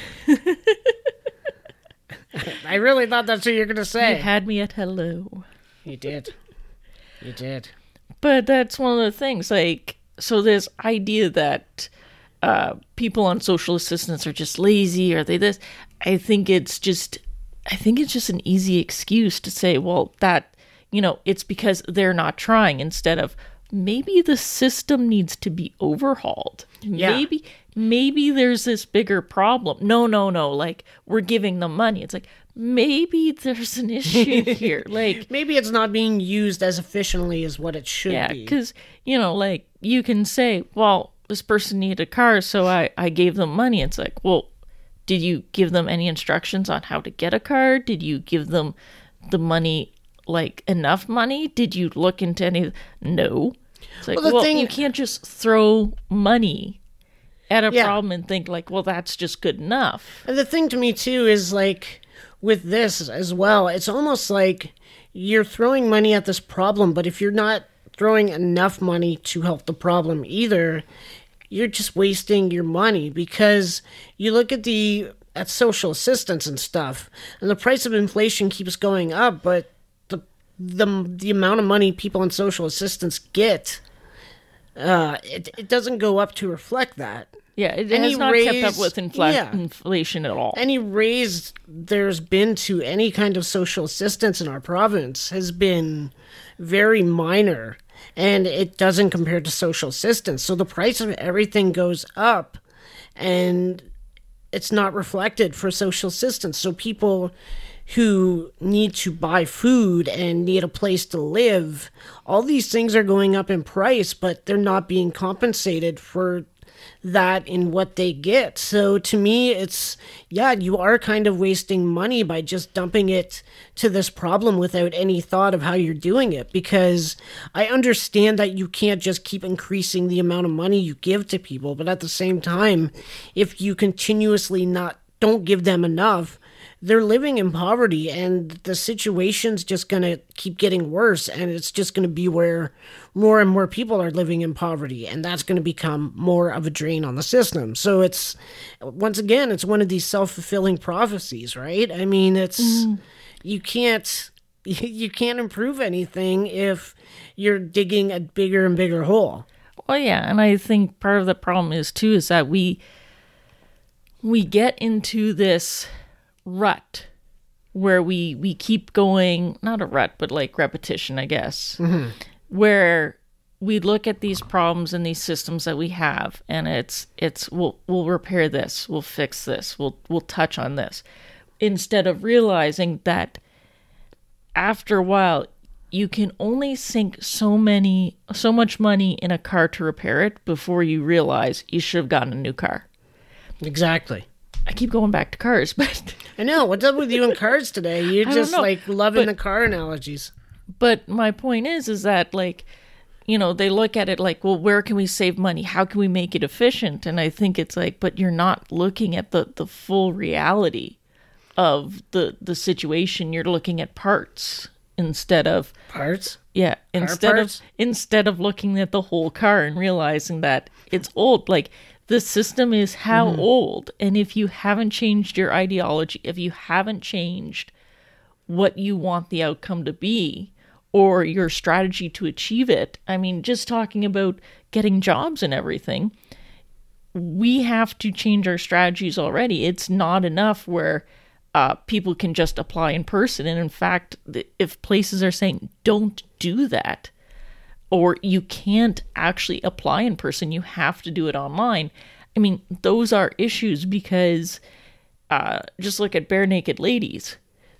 I really thought that's what you were going to say. You had me at hello. You did. You did. But that's one of the things, like, so this idea that people on social assistance are just lazy, or they this, I think it's just an easy excuse to say, well, that, it's because they're not trying, instead of, maybe the system needs to be overhauled. Yeah. Maybe there's this bigger problem. No. Like, we're giving them money. It's like, maybe there's an issue here. Like, maybe it's not being used as efficiently as what it should be. Yeah, because, like, you can say, well, this person needed a car, so I gave them money. It's like, well, did you give them any instructions on how to get a car? Did you give them the money, like, enough money? Did you look into any? No. It's like, you can't just throw money at a problem and think, like, well, that's just good enough. And the thing to me, too, is, like, with this as well, it's almost like you're throwing money at this problem, but if you're not throwing enough money to help the problem either, you're just wasting your money, because you look at social assistance and stuff, and the price of inflation keeps going up, but the amount of money people on social assistance get, it doesn't go up to reflect that. Yeah, it And has he not kept up raised- with yeah. inflation at all. Any raise there's been to any kind of social assistance in our province has been very minor, and it doesn't compare to social assistance. So the price of everything goes up, and it's not reflected for social assistance. So people who need to buy food and need a place to live, all these things are going up in price, but they're not being compensated for that in what they get. So to me, it's, yeah, you are kind of wasting money by just dumping it to this problem without any thought of how you're doing it, because I understand that you can't just keep increasing the amount of money you give to people, but at the same time, if you continuously don't give them enough, they're living in poverty, and the situation's just going to keep getting worse, and it's just going to be where more and more people are living in poverty, and that's going to become more of a drain on the system. So it's, once again, it's one of these self-fulfilling prophecies, right? I mean, it's you can't improve anything if you're digging a bigger and bigger hole. Well, yeah, and I think part of the problem is that we get into this rut where we keep going, not a rut, but like repetition, I guess, where we look at these problems and these systems that we have, and it's we'll repair this, we'll fix this, we'll touch on this, instead of realizing that after a while you can only sink so much money in a car to repair it before you realize you should have gotten a new car. Exactly. I keep going back to cars, but I know. What's up with you and cars today? You're I don't just know, like loving but- the car analogies. But my point is that, like, you know, they look at it like, well, where can we save money? How can we make it efficient? And I think it's like, but you're not looking at the full reality of the situation. You're looking at parts instead of Parts? yeah, parts? instead of looking at the whole car and realizing that it's old. Like, the system is how old, and if you haven't changed your ideology, if you haven't changed what you want the outcome to be, or your strategy to achieve it, I mean, just talking about getting jobs and everything, we have to change our strategies already. It's not enough where people can just apply in person. And in fact, if places are saying, don't do that, or you can't actually apply in person, you have to do it online. I mean, those are issues because just look at Bare Naked Ladies.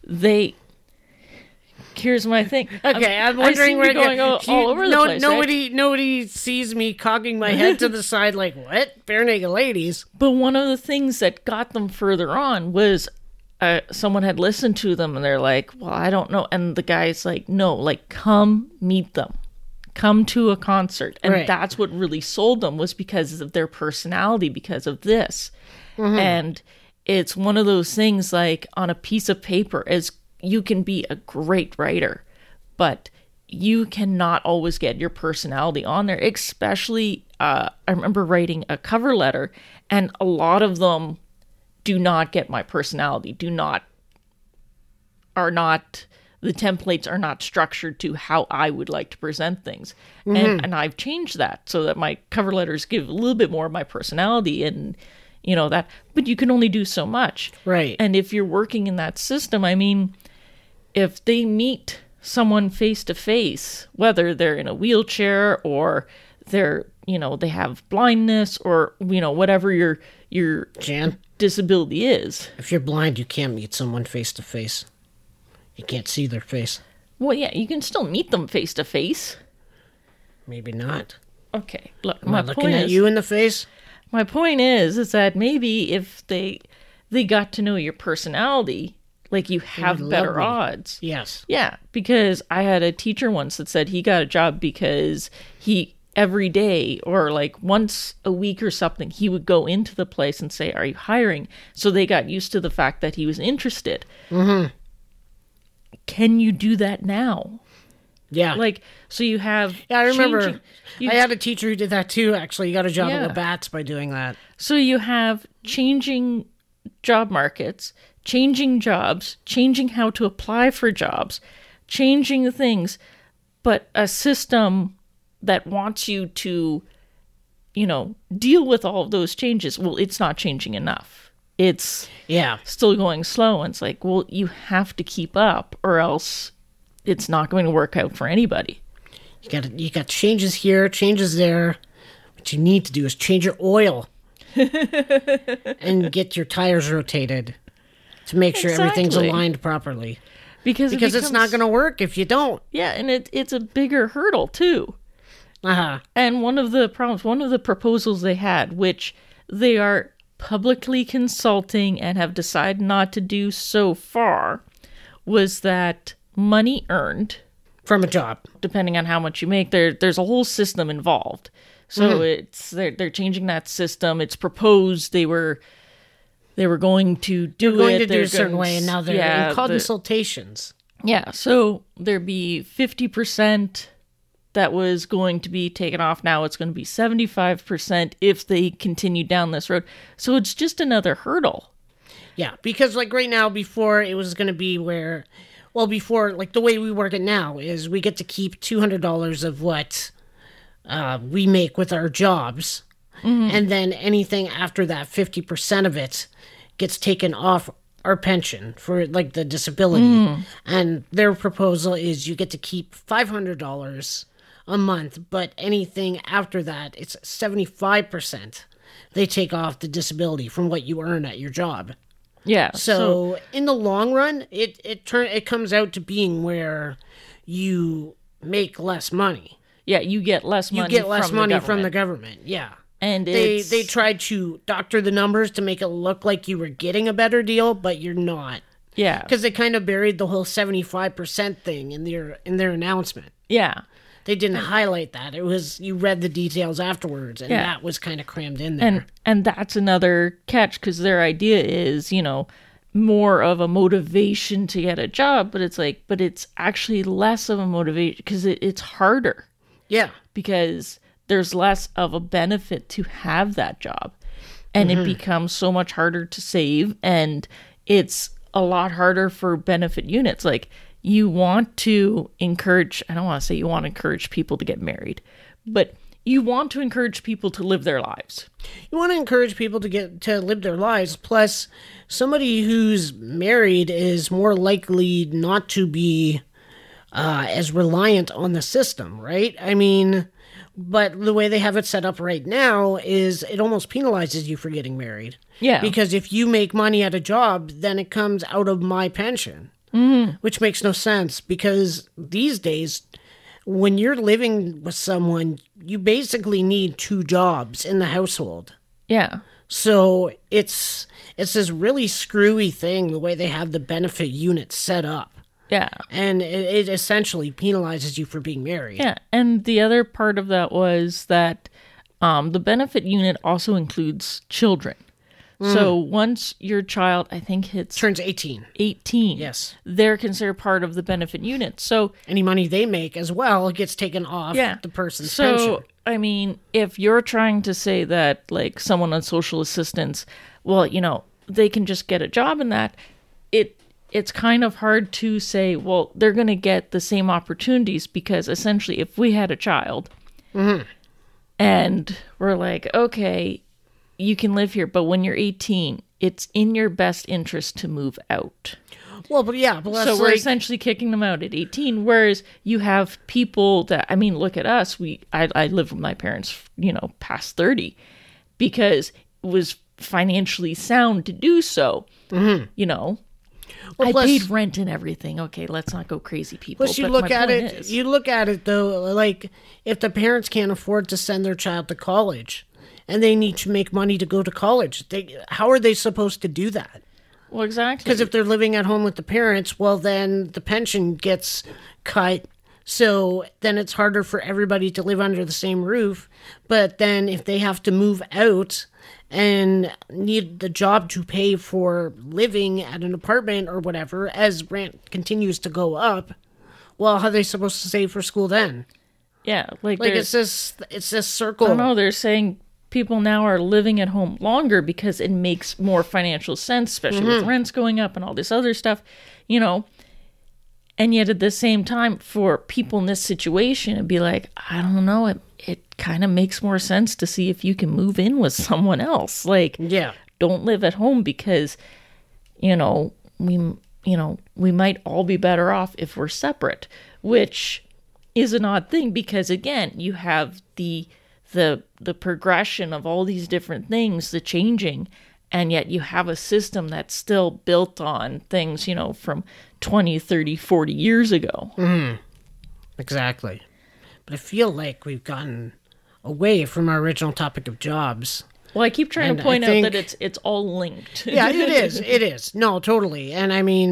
Here's my thing. Okay, I'm wondering where going all over the place. Right? Nobody sees me cocking my head to the side like, what? Bare Naked Ladies? But one of the things that got them further on was someone had listened to them and they're like, well, I don't know. And the guy's like, no, like, come meet them. Come to a concert. And Right. that's what really sold them, was because of their personality, because of this. And it's one of those things, like, on a piece of paper, as you can be a great writer, but you cannot always get your personality on there. Especially, I remember writing a cover letter, and a lot of them do not get my personality, the templates are not structured to how I would like to present things. And I've changed that so that my cover letters give a little bit more of my personality and, you know, that, but you can only do so much. Right. And if you're working in that system, I mean, if they meet someone face to face, whether they're in a wheelchair or they're, you know, they have blindness or, you know, whatever your Jan, disability is. if you're blind, you can't meet someone face to face. You can't see their face. Well, yeah, you can still meet them face to face. Maybe not. Okay, look, Am I my looking point at is, you in the face? my point is that maybe if they got to know your personality, like, you have would better love me. odds. Yes. Yeah, because I had a teacher once that said he got a job because he every day or like once a week or something, he would go into the place and say, "Are you hiring?" So they got used to the fact that he was interested. Can you do that now? Yeah. Like, so you have yeah, I remember. changing- you- I had a teacher who did that too, actually. He got a job Yeah. at Labatt's by doing that. So you have changing job markets, changing jobs, changing how to apply for jobs, changing the things, but a system that wants you to deal with all of those changes. Well, it's not changing enough. It's still going slow. And it's like, well, you have to keep up or else it's not going to work out for anybody. You got changes here, changes there. What you need to do is change your oil and get your tires rotated to make sure everything's aligned properly. Because it's not going to work if you don't. Yeah, and it's a bigger hurdle too. Uh-huh. And one of the proposals they had, which they are publicly consulting and have decided not to do so far, was that money earned from a job, depending on how much you make, there's a whole system involved. So they're changing that system. It's proposed they were going to do a certain way, and now they're in consultations. Yeah, so there'd be 50% that was going to be taken off. Now it's going to be 75% if they continue down this road. So it's just another hurdle. Yeah, because like right now, before it was going to be before, like the way we work it now is we get to keep $200 of what we make with our jobs. Mm-hmm. And then anything after that, 50% of it gets taken off our pension for like the disability. Mm. And their proposal is you get to keep $500 a month, but anything after that, it's 75% they take off the disability from what you earn at your job. Yeah. So in the long run, it comes out to being where you make less money. Yeah, you get less money. You get less money from the government. Yeah. And they tried to doctor the numbers to make it look like you were getting a better deal, but you're not. Yeah. Because they kind of buried the whole 75% thing in their announcement. Yeah. They didn't highlight that. It was, you read the details afterwards, and that was kind of crammed in there. And that's another catch, because their idea is, more of a motivation to get a job, but it's actually less of a motivation because it's harder. Yeah. Because there's less of a benefit to have that job. And it becomes so much harder to save, and it's a lot harder for benefit units. Like, you want to encourage, I don't want to say you want to encourage people to get married, but you want to encourage people to live their lives. You want to encourage people to live their lives. Plus, somebody who's married is more likely not to be as reliant on the system, right? I mean, but the way they have it set up right now is it almost penalizes you for getting married. Yeah. Because if you make money at a job, then it comes out of my pension. Which makes no sense, because these days, when you're living with someone, you basically need 2 jobs in the household. Yeah. So it's this really screwy thing, the way they have the benefit unit set up. Yeah. And it essentially penalizes you for being married. Yeah. And the other part of that was that the benefit unit also includes children. So once your child, I think turns 18. 18. Yes. They're considered part of the benefit unit. So any money they make as well gets taken off the person's pension. So, I mean, if you're trying to say that, like, someone on social assistance, well, they can just get a job in that, it's kind of hard to say, well, they're going to get the same opportunities, because essentially if we had a child and we're like, okay, you can live here, but when you're 18, it's in your best interest to move out. Well, but that's so we're essentially kicking them out at 18. Whereas you have people that, I mean, look at us. I lived with my parents, past 30, because it was financially sound to do so. Well, I paid rent and everything. Okay, let's not go crazy, people. Plus, you look at it though, like if the parents can't afford to send their child to college, and they need to make money to go to college, how are they supposed to do that? Well, exactly. Because if they're living at home with the parents, well, then the pension gets cut. So then it's harder for everybody to live under the same roof. But then if they have to move out and need the job to pay for living at an apartment or whatever, as rent continues to go up, well, how are they supposed to save for school then? Yeah. Like it's this circle. I don't know. They're saying people now are living at home longer because it makes more financial sense, especially with rents going up and all this other stuff, And yet at the same time, for people in this situation, it'd be like, I don't know, it kind of makes more sense to see if you can move in with someone else. Like, Yeah. don't live at home because, we might all be better off if we're separate, which is an odd thing because, again, you have the progression of all these different things, the changing, and yet you have a system that's still built on things, from 20, 30, 40 years ago. Exactly. But I feel like we've gotten away from our original topic of jobs. Well, I keep trying And to point I out think- that it's all linked. Yeah, it is. It is. No, totally. And I mean,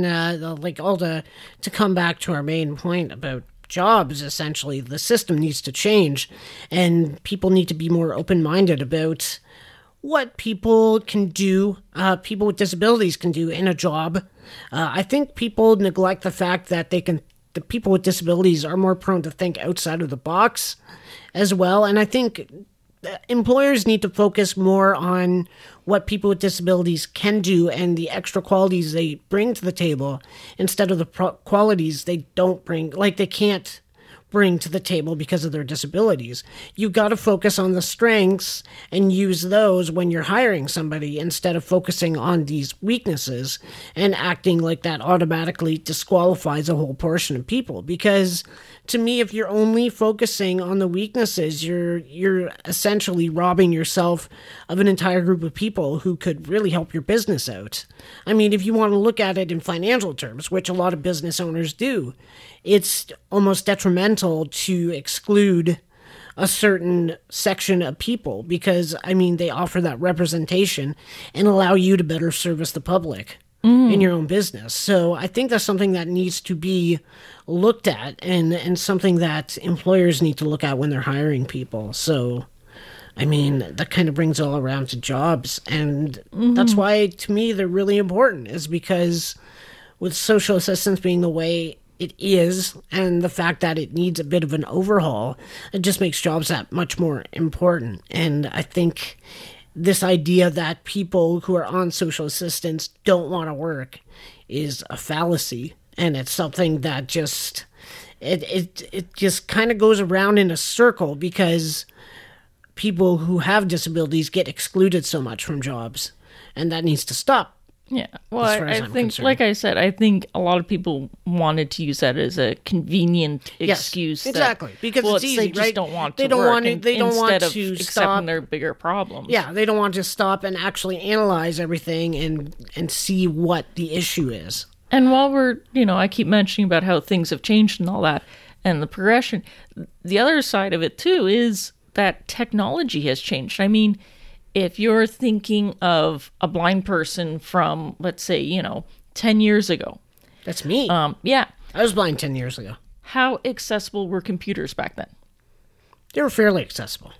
to come back to our main point about jobs, essentially, the system needs to change, and people need to be more open-minded about what people can do, people with disabilities can do in a job. I think people neglect the fact that the people with disabilities are more prone to think outside of the box as well. And I think employers need to focus more on what people with disabilities can do and the extra qualities they bring to the table instead of the qualities they don't bring, like they can't bring to the table because of their disabilities. You got to focus on the strengths and use those when you're hiring somebody instead of focusing on these weaknesses and acting like that automatically disqualifies a whole portion of people. Because to me, if you're only focusing on the weaknesses, you're essentially robbing yourself of an entire group of people who could really help your business out. I mean, if you want to look at it in financial terms, which a lot of business owners do, it's almost detrimental to exclude a certain section of people because, I mean, they offer that representation and allow you to better service the public in your own business. So I think that's something that needs to be looked at and something that employers need to look at when they're hiring people. So, I mean, that kind of brings it all around to jobs. And that's why, to me, they're really important, is because with social assistance being the way it is, and the fact that it needs a bit of an overhaul, it just makes jobs that much more important. And I think this idea that people who are on social assistance don't want to work is a fallacy, and it's something that just it just kind of goes around in a circle because people who have disabilities get excluded so much from jobs, and that needs to stop. Yeah. Well, as far as I I'm think, concerned. like I said, I think a lot of people wanted to use that as a convenient Yes, excuse. exactly, because it's easy, they just right? don't want They to don't work want to- they don't want instead of to accepting stop. their bigger problems. Yeah, they don't want to stop and actually analyze everything and see what the issue is. And while we're, I keep mentioning about how things have changed and all that, and the progression, the other side of it too is that technology has changed. I mean, if you're thinking of a blind person from, let's say, 10 years ago, That's me. yeah, I was blind 10 years ago. how accessible were computers back then? They were fairly accessible.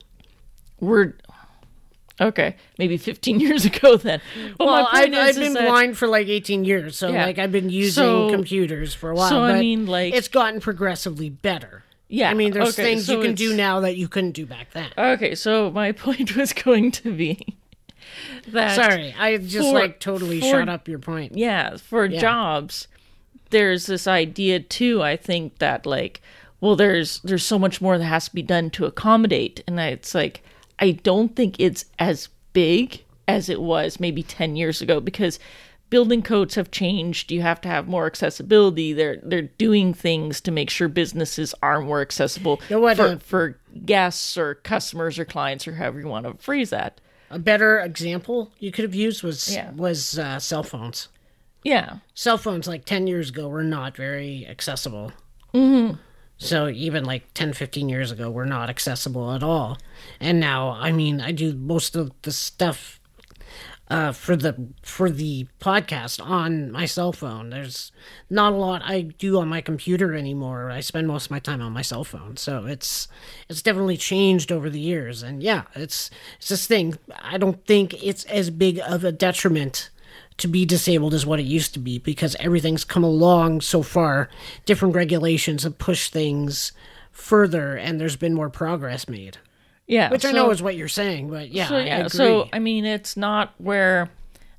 Okay, maybe 15 years ago then. Well, my point I've is been that- blind for like 18 years, so Yeah. I've been using So- computers for a while. so, I but mean, like- it's gotten progressively better. Yeah, I mean, there's okay, things so you can it's- do now that you couldn't do back then. Okay, so my point was going to be that... Sorry, I just for- totally for- shut up your point. Yeah, for jobs, there's this idea too, I think, that there's so much more that has to be done to accommodate. And it's like, I don't think it's as big as it was maybe 10 years ago because building codes have changed. You have to have more accessibility. They're doing things to make sure businesses are more accessible You know what, for guests or customers or clients or however you want to phrase that. A better example you could have used was Yeah. cell phones. Yeah. Cell phones like 10 years ago were not very accessible. Mm-hmm. So even like 10, 15 years ago were not accessible at all. And now, I mean, I do most of the stuff for the podcast on my cell phone. There's not a lot I do on my computer anymore. I spend most of my time on my cell phone. So it's definitely changed over the years. And yeah, it's this thing. I don't think it's as big of a detriment to be disabled as what it used to be because everything's come along so far. Different regulations have pushed things further and there's been more progress made. Yeah. Which I know is what you're saying, but yeah, I agree. So I mean, it's not where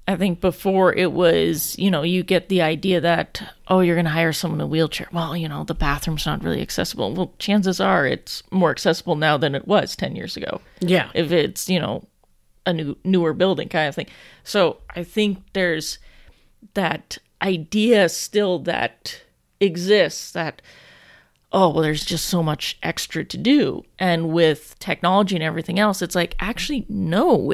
I think before it was, you get the idea that, oh, you're going to hire someone in a wheelchair. Well, the bathroom's not really accessible. Well, chances are it's more accessible now than it was 10 years ago. Yeah. If it's, a newer building kind of thing. So I think there's that idea still that exists that, oh, well, there's just so much extra to do. And with technology and everything else, it's like, actually, no,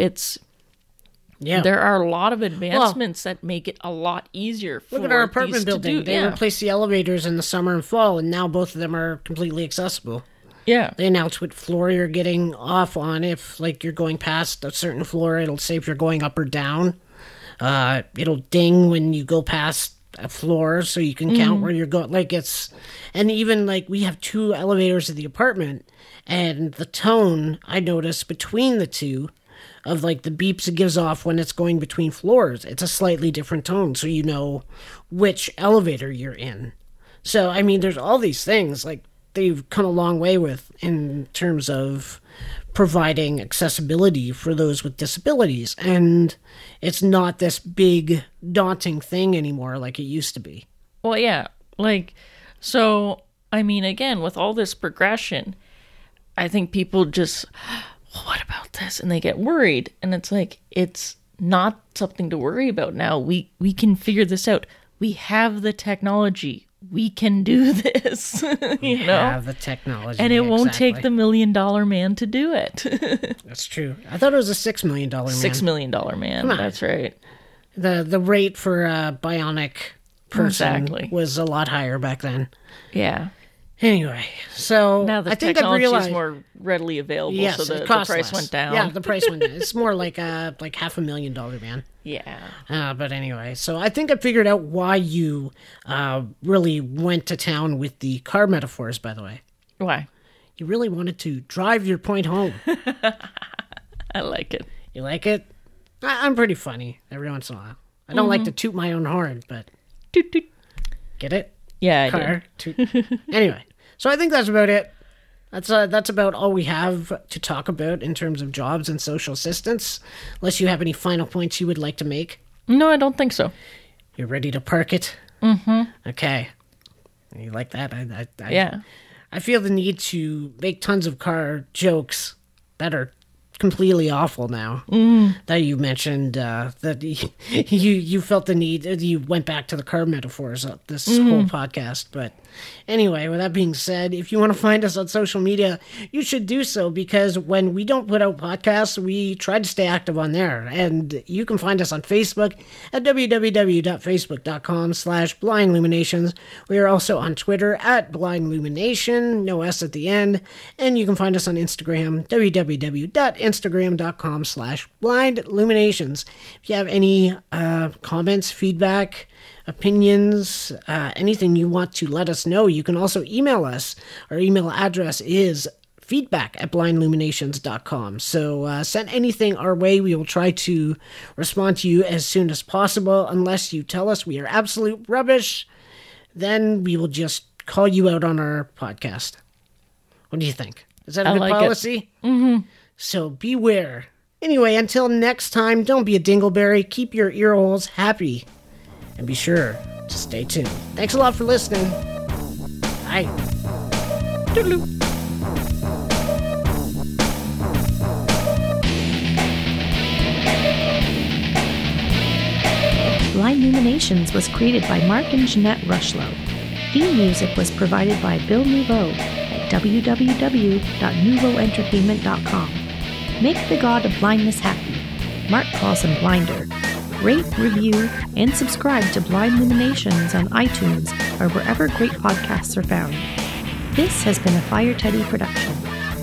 there are a lot of advancements that make it a lot easier for look at our apartment building. They Yeah. replaced the elevators in the summer and fall, and now both of them are completely accessible. Yeah. They announce what floor you're getting off on. If, like, you're going past a certain floor, it'll say if you're going up or down. It'll ding when you go past a floor so you can count where you're going. Like, and even, like, we have 2 elevators in the apartment, and the tone, I notice, between the two of, like, the beeps it gives off when it's going between floors, it's a slightly different tone, so you know which elevator you're in. So, I mean, there's all these things, like, they've come a long way with in terms of providing accessibility for those with disabilities. And it's not this big, daunting thing anymore like it used to be. Well, yeah. Like, so, I mean, again, with all this progression, I think people just, well, what about this? And they get worried. And it's like, it's not something to worry about now. We can figure this out. We have the technology. We can do this, We have the technology. and it won't exactly. take the $1 million man to do it. That's true. I thought it was a $6 million man. $6 million man. Come on. That's right. The rate for a bionic person Exactly. was a lot higher back then. Yeah. Anyway, so Now the I think I've technology realized is more readily available, yes, so the it costs price less. went down. Yeah, the price went down. It's more like $500,000 man. Yeah. But anyway, so I think I figured out why you really went to town with the car metaphors, by the way. Why? You really wanted to drive your point home. I like it. You like it? I'm pretty funny every once in a while. I don't like to toot my own horn, but Toot, toot. get it? Yeah, I Car, did. toot. Anyway, so I think that's about it. That's about all we have to talk about in terms of jobs and social assistance. Unless you have any final points you would like to make. No, I don't think so. You're ready to park it? Mm-hmm. Okay. You like that? Yeah. I feel the need to make tons of car jokes that are completely awful now. That you mentioned that you felt the need. You went back to the car metaphors of this whole podcast. But anyway, with that being said, if you want to find us on social media, you should do so, because when we don't put out podcasts, we try to stay active on there. And you can find us on Facebook at www.facebook.com/blindluminations. We are also on Twitter at blindlumination, no S at the end. And you can find us on Instagram, www.instagram.com/blindluminations. If you have any comments, feedback, opinions, anything you want to let us know, you can also email us. Our email address is feedback@blindluminations.com. So send anything our way. We will try to respond to you as soon as possible. Unless you tell us we are absolute rubbish, then we will just call you out on our podcast. What do you think? Is that a good like it. policy? Mm-hmm. So beware. Anyway, until next time, don't be a dingleberry. Keep your ear holes happy. And be sure to stay tuned. Thanks a lot for listening. Bye. Toodaloo. Blind Luminations was created by Mark and Jeanette Rushlow. Theme music was provided by Bill Nouveau at www.nouveauentertainment.com. Make the god of blindness happy. Mark calls him Blinder. Rate, review, and subscribe to Blind Luminations on iTunes or wherever great podcasts are found. This has been a Fire Teddy production.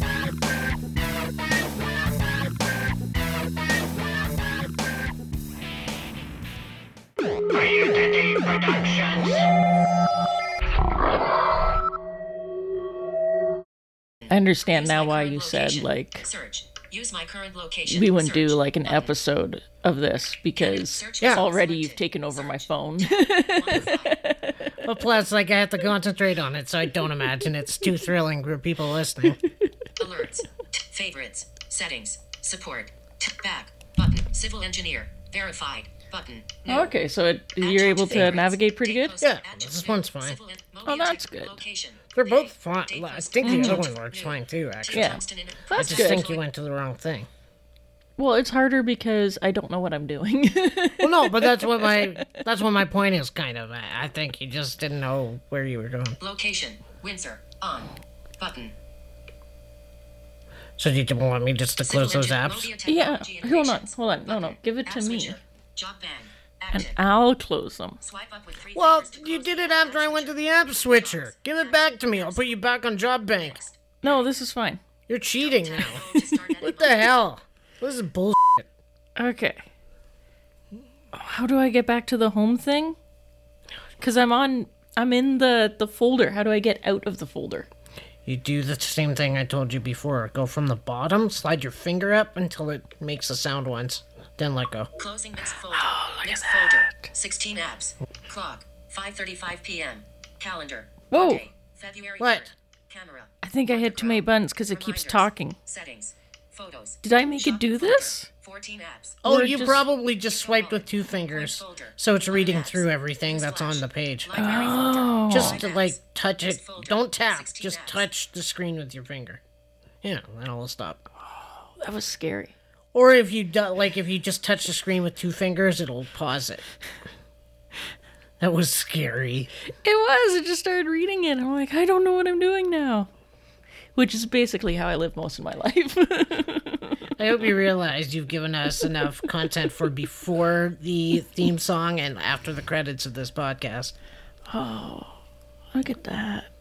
I understand now why you said, like, Search. Use my current location. we wouldn't do, Search. like, an Button. episode of this, because Search. already Search. you've taken over my Search. phone. Well, plus, like, I have to concentrate on it, so I don't imagine it's too thrilling for people listening. Alerts. Favorites. Settings. Support. Back. Button. Civil engineer. Verified. Button. Okay, so you're able to navigate pretty good? Yeah, this one's fine. Oh, that's good. They're both fine. I think the other one works fine too, actually. Yeah. I That's just good. think you went to the wrong thing. Well, it's harder because I don't know what I'm doing. Well, no, but that's what my point is, kind of. I think you just didn't know where you were going. Location. Windsor. On. Button. So you didn't want me just to close those apps? Yeah, hold on. No, give it to me. Job bang. And Active. I'll close them. Swipe up with 3 Well, fingers to you close did the it after I went to the app switcher. Give it back to me. I'll put you back on Job Bank. No, this is fine. You're cheating now. to start editing What the hell? This is bullshit. Okay. How do I get back to the home thing? Because I'm in the folder. How do I get out of the folder? You do the same thing I told you before. Go from the bottom, slide your finger up until it makes a sound once. Then let go. Closing this folder. Next folder. 16 apps. Clock. 5:35 p.m. Calendar. Whoa. Monday, February What? 3rd. Camera. I think I hit too many buttons because it keeps Reminders. talking. Settings. Photos. Did I make it do folder, this? 14 apps. Oh, Or you just- probably just swiped with 2 fingers. So it's reading through everything that's on the page. Library folder. Just 5 to, apps. like, touch it. Next folder. Don't tap. 16 Just apps. touch the screen with your finger. Yeah, then it'll stop. That was scary. Or if you if you just touch the screen with 2 fingers, it'll pause it. That was scary. It was. I just started reading it. I'm like, I don't know what I'm doing now. Which is basically how I live most of my life. I hope you realize you've given us enough content for before the theme song and after the credits of this podcast. Look at that.